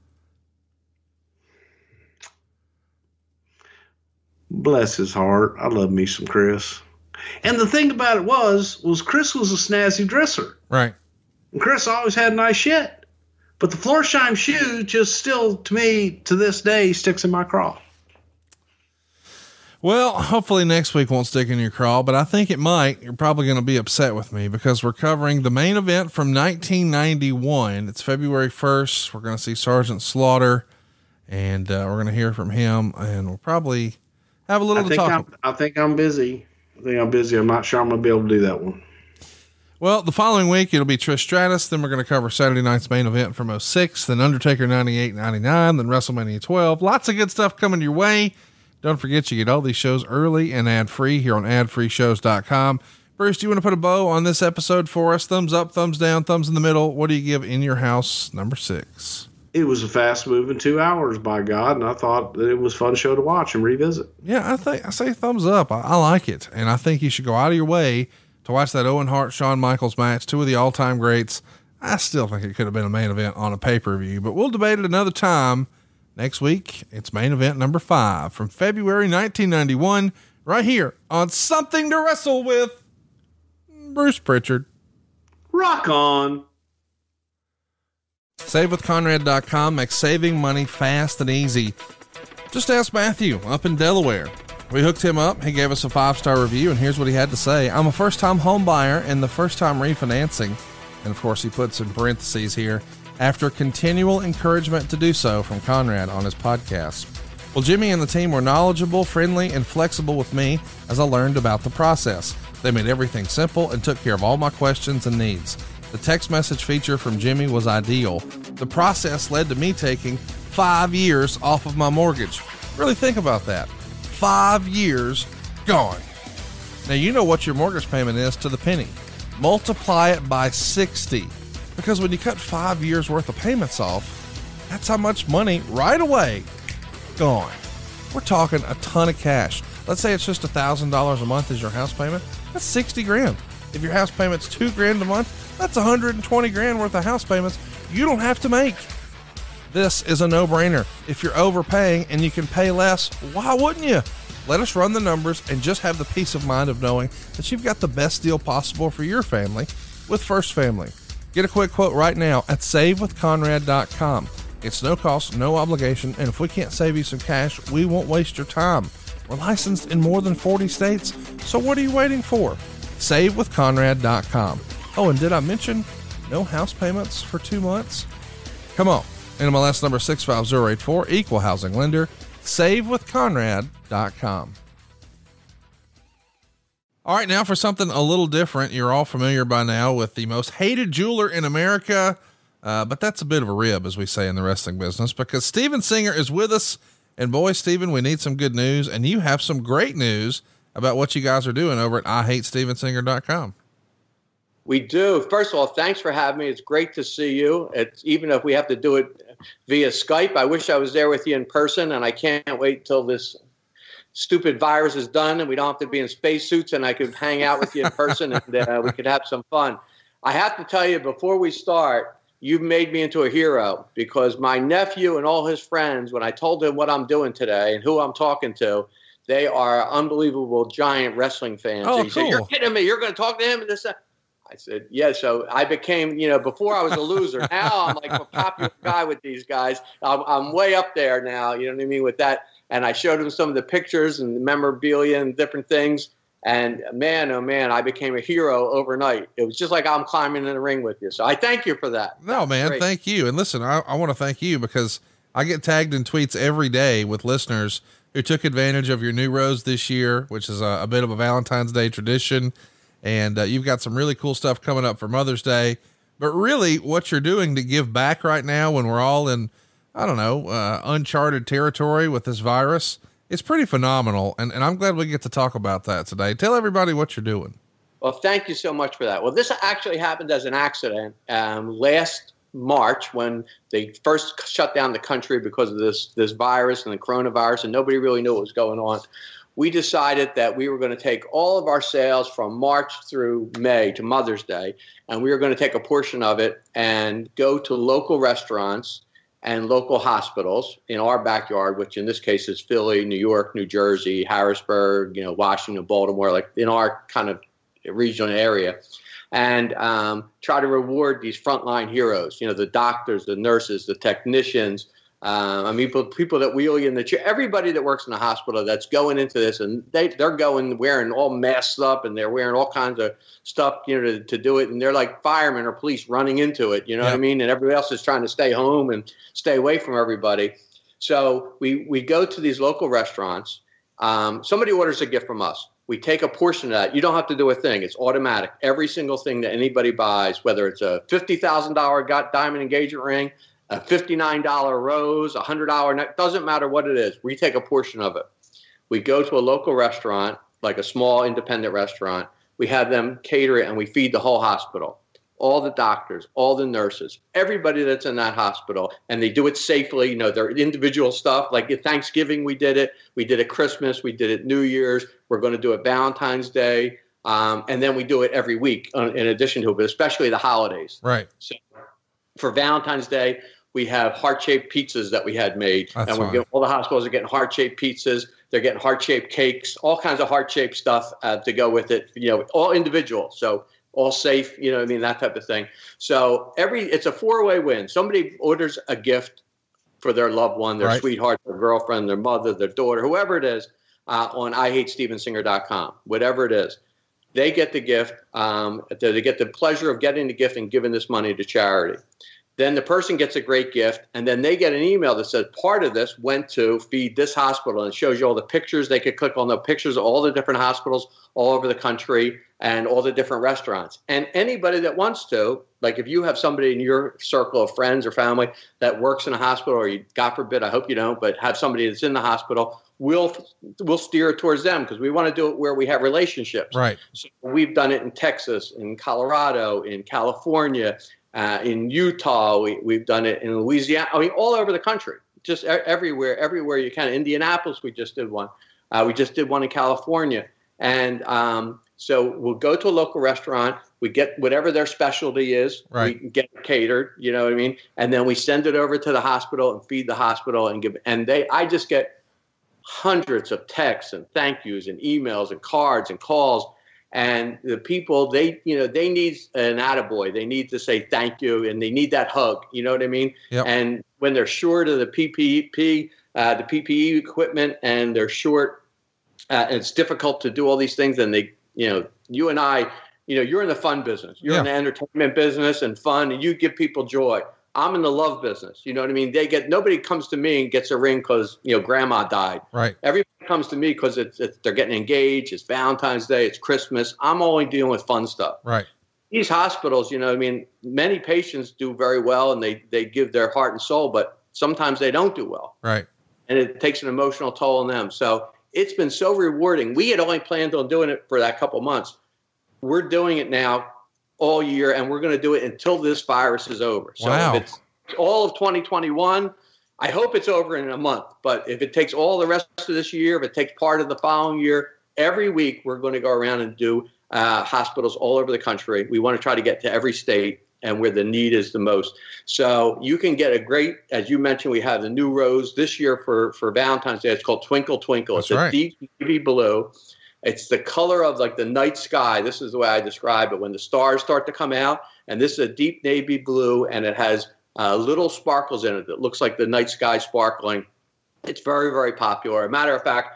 Speaker 4: Bless his heart. I love me some Chris. And the thing about it was Chris was a snazzy dresser.
Speaker 5: Right.
Speaker 4: And Chris always had nice shit. But the Florsheim shoe just still, to me, to this day, sticks in my craw.
Speaker 5: Well, hopefully next week won't stick in your craw, but I think it might. You're probably going to be upset with me because we're covering the main event from 1991. It's February 1st. We're going to see Sergeant Slaughter, and we're going to hear from him, and we'll probably have a little to talk about.
Speaker 4: I think I'm busy. I'm not sure I'm going to be able to do that one.
Speaker 5: Well, the following week, it'll be Trish Stratus. Then we're going to cover Saturday night's main event from 06, then Undertaker 98, 99, then WrestleMania 12. Lots of good stuff coming your way. Don't forget, you get all these shows early and ad-free here on adfreeshows.com. Bruce, do you want to put a bow on this episode for us? Thumbs up, thumbs down, thumbs in the middle. What do you give In Your House number 6?
Speaker 4: It was a fast moving 2 hours, by God. And I thought that it was a fun show to watch and revisit.
Speaker 5: Yeah, I say thumbs up. I like it. And I think you should go out of your way to watch that Owen Hart, Shawn Michaels match, two of the all-time greats. I still think it could have been a main event on a pay-per-view, but we'll debate it another time. Next week, it's main event number 5 from February 1991, right here on Something to Wrestle With. Bruce Pritchard.
Speaker 4: Rock on.
Speaker 5: SaveWithConrad.com makes saving money fast and easy. Just ask Matthew up in Delaware. We hooked him up. He gave us a 5-star review, and here's what he had to say. I'm a first-time home buyer and the first-time refinancing. And of course, he puts in parentheses here, after continual encouragement to do so from Conrad on his podcast. Well, Jimmy and the team were knowledgeable, friendly, and flexible with me as I learned about the process. They made everything simple and took care of all my questions and needs. The text message feature from Jimmy was ideal. The process led to me taking 5 years off of my mortgage. Really think about that. 5 years gone. Now, you know what your mortgage payment is to the penny. Multiply it by 60, because when you cut 5 years worth of payments off, that's how much money right away gone. We're talking a ton of cash. Let's say it's just $1,000 a month is your house payment. That's 60 grand. If your house payment's 2 grand a month, that's 120 grand worth of house payments you don't have to make. This is a no-brainer. If you're overpaying and you can pay less, why wouldn't you? Let us run the numbers and just have the peace of mind of knowing that you've got the best deal possible for your family with First Family. Get a quick quote right now at SaveWithConrad.com. It's no cost, no obligation, and if we can't save you some cash, we won't waste your time. We're licensed in more than 40 states, so what are you waiting for? SaveWithConrad.com. Oh, and did I mention no house payments for 2 months? Come on. NMLS number 65084, equal housing lender. SaveWithConrad.com. All right, now for something a little different. You're all familiar by now with the most hated jeweler in America, but that's a bit of a rib, as we say in the wrestling business, because Steven Singer is with us. And boy, Steven, we need some good news, and you have some great news about what you guys are doing over at IHateStevenSinger.com.
Speaker 9: We do. First of all, thanks for having me. It's great to see you. Even if we have to do it via Skype, I wish I was there with you in person, and I can't wait till this stupid virus is done and we don't have to be in spacesuits and I could hang out with you in person and we could have some fun. I have to tell you, before we start, you've made me into a hero, because my nephew and all his friends, when I told them what I'm doing today and who I'm talking to, they are unbelievable giant wrestling fans.
Speaker 5: Oh,
Speaker 9: he
Speaker 5: cool.
Speaker 9: said, "You're kidding me. You're going to talk to him?" And this, I said, "Yeah." So I became, before I was a loser. Now I'm like a popular guy with these guys. I'm way up there now. You know what I mean? With that. And I showed them some of the pictures and the memorabilia and different things. And man, oh man, I became a hero overnight. It was just like I'm climbing in the ring with you. So I thank you for that.
Speaker 5: No, man, great. Thank you. And listen, I want to thank you because I get tagged in tweets every day with listeners who took advantage of your new rose this year, which is a bit of a Valentine's Day tradition. And you've got some really cool stuff coming up for Mother's Day, but really what you're doing to give back right now when we're all in, I don't know, uncharted territory with this virus, it's pretty phenomenal. And I'm glad we get to talk about that today. Tell everybody what you're doing.
Speaker 9: Well, thank you so much for that. Well, this actually happened as an accident last March when they first shut down the country because of this virus and the coronavirus, and nobody really knew what was going on. We decided that we were going to take all of our sales from March through May to Mother's Day, and we were going to take a portion of it and go to local restaurants and local hospitals in our backyard, which in this case is Philly, New York, New Jersey, Harrisburg, Washington, Baltimore, like in our kind of regional area, and try to reward these frontline heroes, the doctors, the nurses, the technicians, people that wheel you in the chair, everybody that works in the hospital that's going into this, and they're going wearing all masked up and they're wearing all kinds of stuff, to do it. And they're like firemen or police running into it, what I mean? And everybody else is trying to stay home and stay away from everybody. So we go to these local restaurants. Somebody orders a gift from us. We take a portion of that. You don't have to do a thing. It's automatic. Every single thing that anybody buys, whether it's a $50,000 diamond engagement ring, a $59 rose, $100 neck, doesn't matter what it is. We take a portion of it. We go to a local restaurant, like a small independent restaurant. We have them cater it and we feed the whole hospital. All the doctors, all the nurses, everybody that's in that hospital, and they do it safely. Their individual stuff, like at Thanksgiving, we did it. We did it Christmas. We did it New Year's. We're going to do it Valentine's Day. And then we do it every week in addition to it, but especially the holidays.
Speaker 5: Right.
Speaker 9: So for Valentine's Day, we have heart-shaped pizzas that we had made.
Speaker 5: That's
Speaker 9: and we're getting, all the hospitals are getting heart-shaped pizzas. They're getting heart-shaped cakes, all kinds of heart-shaped stuff to go with it, all individual. So all safe, that type of thing. So it's a 4-way win. Somebody orders a gift for their loved one, their sweetheart, their girlfriend, their mother, their daughter, whoever it is, on IHateStevenSinger.com, whatever it is. They get the gift. They get the pleasure of getting the gift and giving this money to charity. Then the person gets a great gift, and then they get an email that says part of this went to feed this hospital, and it shows you all the pictures. They could click on the pictures of all the different hospitals all over the country and all the different restaurants. And anybody that wants to, like if you have somebody in your circle of friends or family that works in a hospital, or you, God forbid, I hope you don't, but have somebody that's in the hospital, we'll steer it towards them because we want to do it where we have relationships.
Speaker 5: Right.
Speaker 9: So we've done it in Texas, in Colorado, in California, in Utah. We've done it in Louisiana. I mean, all over the country, just everywhere you can. Indianapolis, we just did one. We just did one in California. And so we'll go to a local restaurant. We get whatever their specialty is.
Speaker 5: Right.
Speaker 9: We get it catered, you know what I mean? And then we send it over to the hospital and feed the hospital and give. And I just get hundreds of texts and thank yous and emails and cards and calls. And the people, they need an attaboy. They need to say thank you, and they need that hug. You know what I mean?
Speaker 5: Yep.
Speaker 9: And when they're short of the PPE equipment, and they're short, and it's difficult to do all these things, and you and I, you're in the fun business. You're in the entertainment business and fun, and you give people joy. I'm in the love business. You know what I mean? Nobody comes to me and gets a ring because, grandma died.
Speaker 5: Right.
Speaker 9: Everybody comes to me because they're getting engaged. It's Valentine's Day. It's Christmas. I'm only dealing with fun stuff.
Speaker 5: Right.
Speaker 9: These hospitals, many patients do very well and they give their heart and soul, but sometimes they don't do well.
Speaker 5: Right.
Speaker 9: And it takes an emotional toll on them. So it's been so rewarding. We had only planned on doing it for that couple months. We're doing it now all year, and we're going to do it until this virus is over. So
Speaker 5: wow.
Speaker 9: If it's all of 2021, I hope it's over in a month. But if it takes all the rest of this year, if it takes part of the following year, every week we're going to go around and do hospitals all over the country. We want to try to get to every state and where the need is the most. So you can get a great, as you mentioned, we have the new rose this year for Valentine's Day. It's called Twinkle Twinkle.
Speaker 5: That's
Speaker 9: it's
Speaker 5: right.
Speaker 9: a deep navy blue. It's the color of like the night sky. This is the way I describe it. When the stars start to come out, and this is a deep navy blue, and it has little sparkles in it that looks like the night sky sparkling. It's very, very popular. A matter of fact,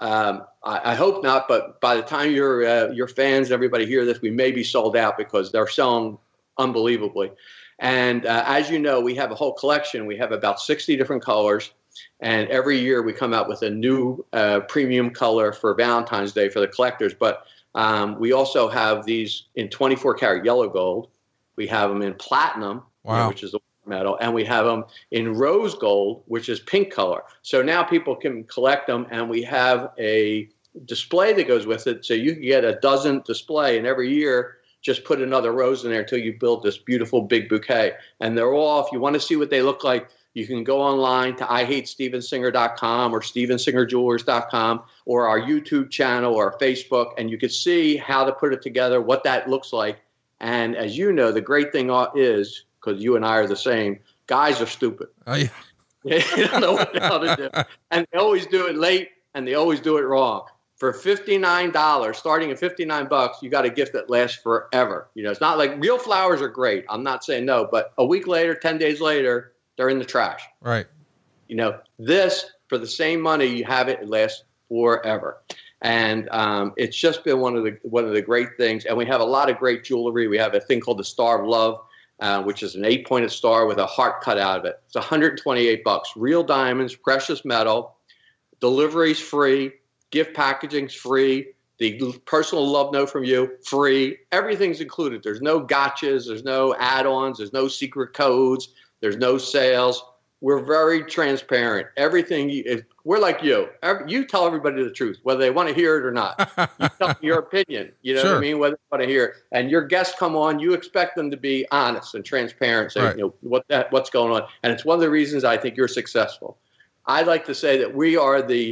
Speaker 9: I hope not, but by the time your fans, everybody hear this, we may be sold out because they're selling unbelievably. And as you know, we have a whole collection. We have about 60 different colors. And every year we come out with a new premium color for Valentine's Day for the collectors. But we also have these in 24-karat yellow gold. We have them in platinum,
Speaker 5: wow.
Speaker 9: Which is the metal. And we have them in rose gold, which is pink color. So now people can collect them. And we have a display that goes with it. So you can get a dozen display. And every year, just put another rose in there until you build this beautiful big bouquet. And they're all, if you want to see what they look like, you can go online to IHateStevenSinger.com or StevenSingerJewelers.com or our YouTube channel or Facebook, and you can see how to put it together, what that looks like. And as you know, the great thing is, because you and I are the same, guys are stupid.
Speaker 5: Oh, yeah.
Speaker 9: They don't know what the hell to do. And they always do it late, and they always do it wrong. For $59, starting at $59, you got a gift that lasts forever. It's not like real flowers are great. I'm not saying no, but a week later, 10 days later, they're in the trash.
Speaker 5: Right.
Speaker 9: This, for the same money, you have it lasts forever. And it's just been one of the great things. And we have a lot of great jewelry. We have a thing called the Star of Love, which is an 8-pointed star with a heart cut out of it. It's $128. Real diamonds, precious metal. Delivery's free. Gift packaging's free. The personal love note from you, free. Everything's included. There's no gotchas. There's no add-ons. There's no secret codes. There's no sales. We're very transparent. Everything, we're like you. You tell everybody the truth, whether they want to hear it or not. You tell them your opinion,
Speaker 5: Sure.
Speaker 9: what I mean, whether they want to hear it. And your guests come on, you expect them to be honest and transparent, say,
Speaker 5: right.
Speaker 9: What's going on. And it's one of the reasons I think you're successful. I like to say that we are the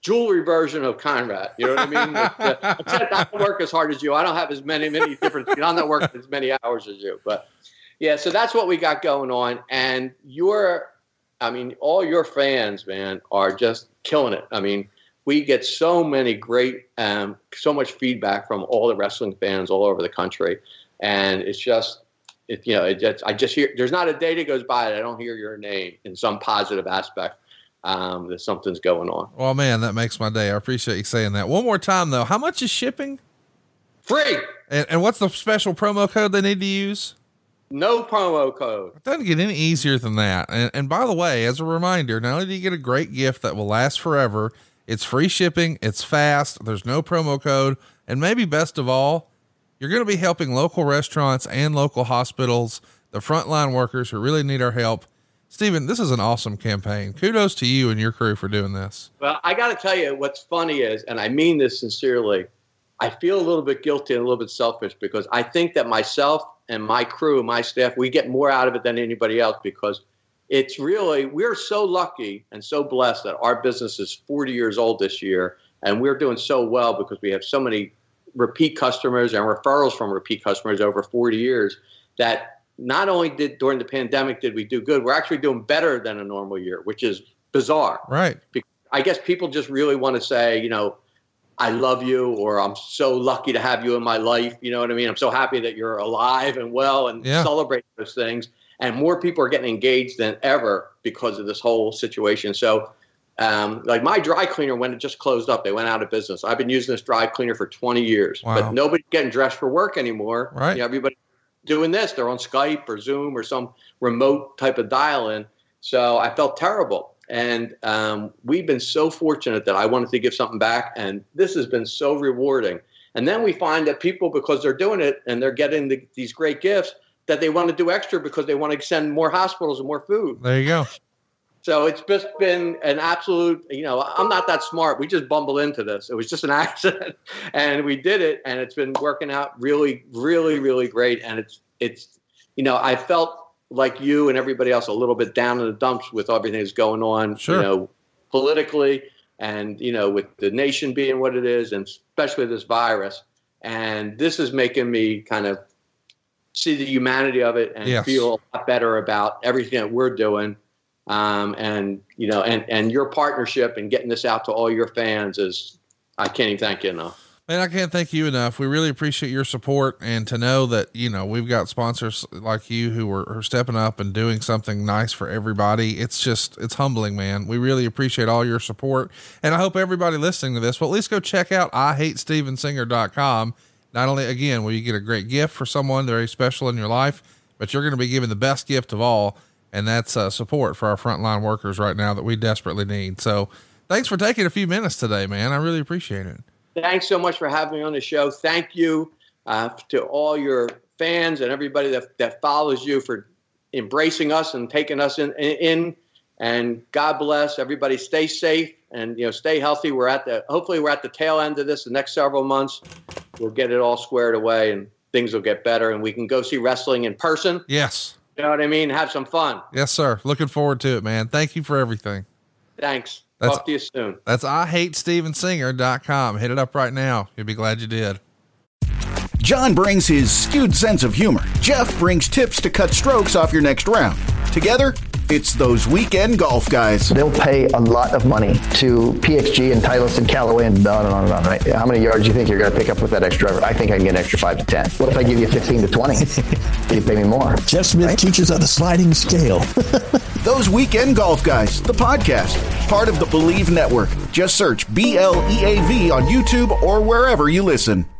Speaker 9: jewelry version of Conrad. You know what I mean? Except I don't work as hard as you. I don't have as many different. I'm not working as many hours as you. But yeah, so that's what we got going on. And all your fans, man, are just killing it. I mean, we get so many great, so much feedback from all the wrestling fans all over the country, and it's just. I just hear. There's not a day that goes by that I don't hear your name in some positive aspect. That something's going on.
Speaker 5: Well, man, that makes my day. I appreciate you saying that. One more time though, how much is shipping?
Speaker 9: Free.
Speaker 5: And what's the special promo code they need to use?
Speaker 9: No promo code.
Speaker 5: It doesn't get any easier than that. And by the way, as a reminder, not only do you get a great gift that will last forever, it's free shipping. It's fast. There's no promo code. And maybe best of all, you're going to be helping local restaurants and local hospitals, the frontline workers who really need our help. Steven, this is an awesome campaign. Kudos to you and your crew for doing this.
Speaker 9: Well, I got to tell you, what's funny is, and I mean this sincerely, I feel a little bit guilty and a little bit selfish because I think that myself and my crew, my staff, we get more out of it than anybody else because it's really, we're so lucky and so blessed that our business is 40 years old this year, and we're doing so well because we have so many repeat customers and referrals from repeat customers over 40 years that not only did during the pandemic did we do good, we're actually doing better than a normal year, which is bizarre.
Speaker 5: Right.
Speaker 9: I guess people just really want to say, I love you, or I'm so lucky to have you in my life. You know what I mean? I'm so happy that you're alive and well and celebrate those things. And more people are getting engaged than ever because of this whole situation. So like my dry cleaner, when it just closed up, they went out of business. I've been using this dry cleaner for 20 years, but nobody's getting dressed for work anymore.
Speaker 5: Right.
Speaker 9: Everybody's doing this. They're on Skype or Zoom or some remote type of dial-in. So I felt terrible. And we've been so fortunate that I wanted to give something back. And this has been so rewarding. And then we find that people, because they're doing it and they're getting these great gifts, that they want to do extra because they want to send more hospitals and more food.
Speaker 5: There you go.
Speaker 9: So it's just been an absolute, I'm not that smart. We just bumbled into this. It was just an accident and we did it, and it's been working out really, really, really great. And it's I felt like you and everybody else a little bit down in the dumps with everything that's going on, politically and, with the nation being what it is, and especially this virus. And this is making me kind of see the humanity of it and feel a lot better about everything that we're doing. And your partnership and getting this out to all your fans I can't even thank you enough.
Speaker 5: Man, I can't thank you enough. We really appreciate your support, and to know that, we've got sponsors like you who are stepping up and doing something nice for everybody. It's humbling, man. We really appreciate all your support. And I hope everybody listening to this will at least go check out IHateStevenSinger.com. Not only, again, will you get a great gift for someone very special in your life, but you're going to be given the best gift of all. And that's support for our frontline workers right now that we desperately need. So thanks for taking a few minutes today, man. I really appreciate it.
Speaker 9: Thanks so much for having me on the show. Thank you to all your fans and everybody that follows you for embracing us and taking us in. And God bless everybody. Stay safe and stay healthy. Hopefully we're at the tail end of this. The next several months, we'll get it all squared away and things will get better, and we can go see wrestling in person.
Speaker 5: Yes.
Speaker 9: You know what I mean? Have some fun.
Speaker 5: Yes, sir. Looking forward to it, man. Thank you for everything.
Speaker 9: Thanks. Talk to you soon.
Speaker 5: That's IHateStevenSinger.com. Hit it up right now. You'll be glad you did.
Speaker 10: John brings his skewed sense of humor. Jeff brings tips to cut strokes off your next round. Together, it's those weekend golf guys.
Speaker 11: They'll pay a lot of money to PXG and Titleist and Callaway and on and on and on, right? How many yards do you think you're going to pick up with that extra driver? I think I can get an extra 5 to 10. What if I give you 15 to 20? You pay me more.
Speaker 12: Jeff Smith teaches on a sliding scale.
Speaker 10: Those Weekend Golf Guys, the podcast, part of the Believe Network. Just search BLEAV on YouTube or wherever you listen.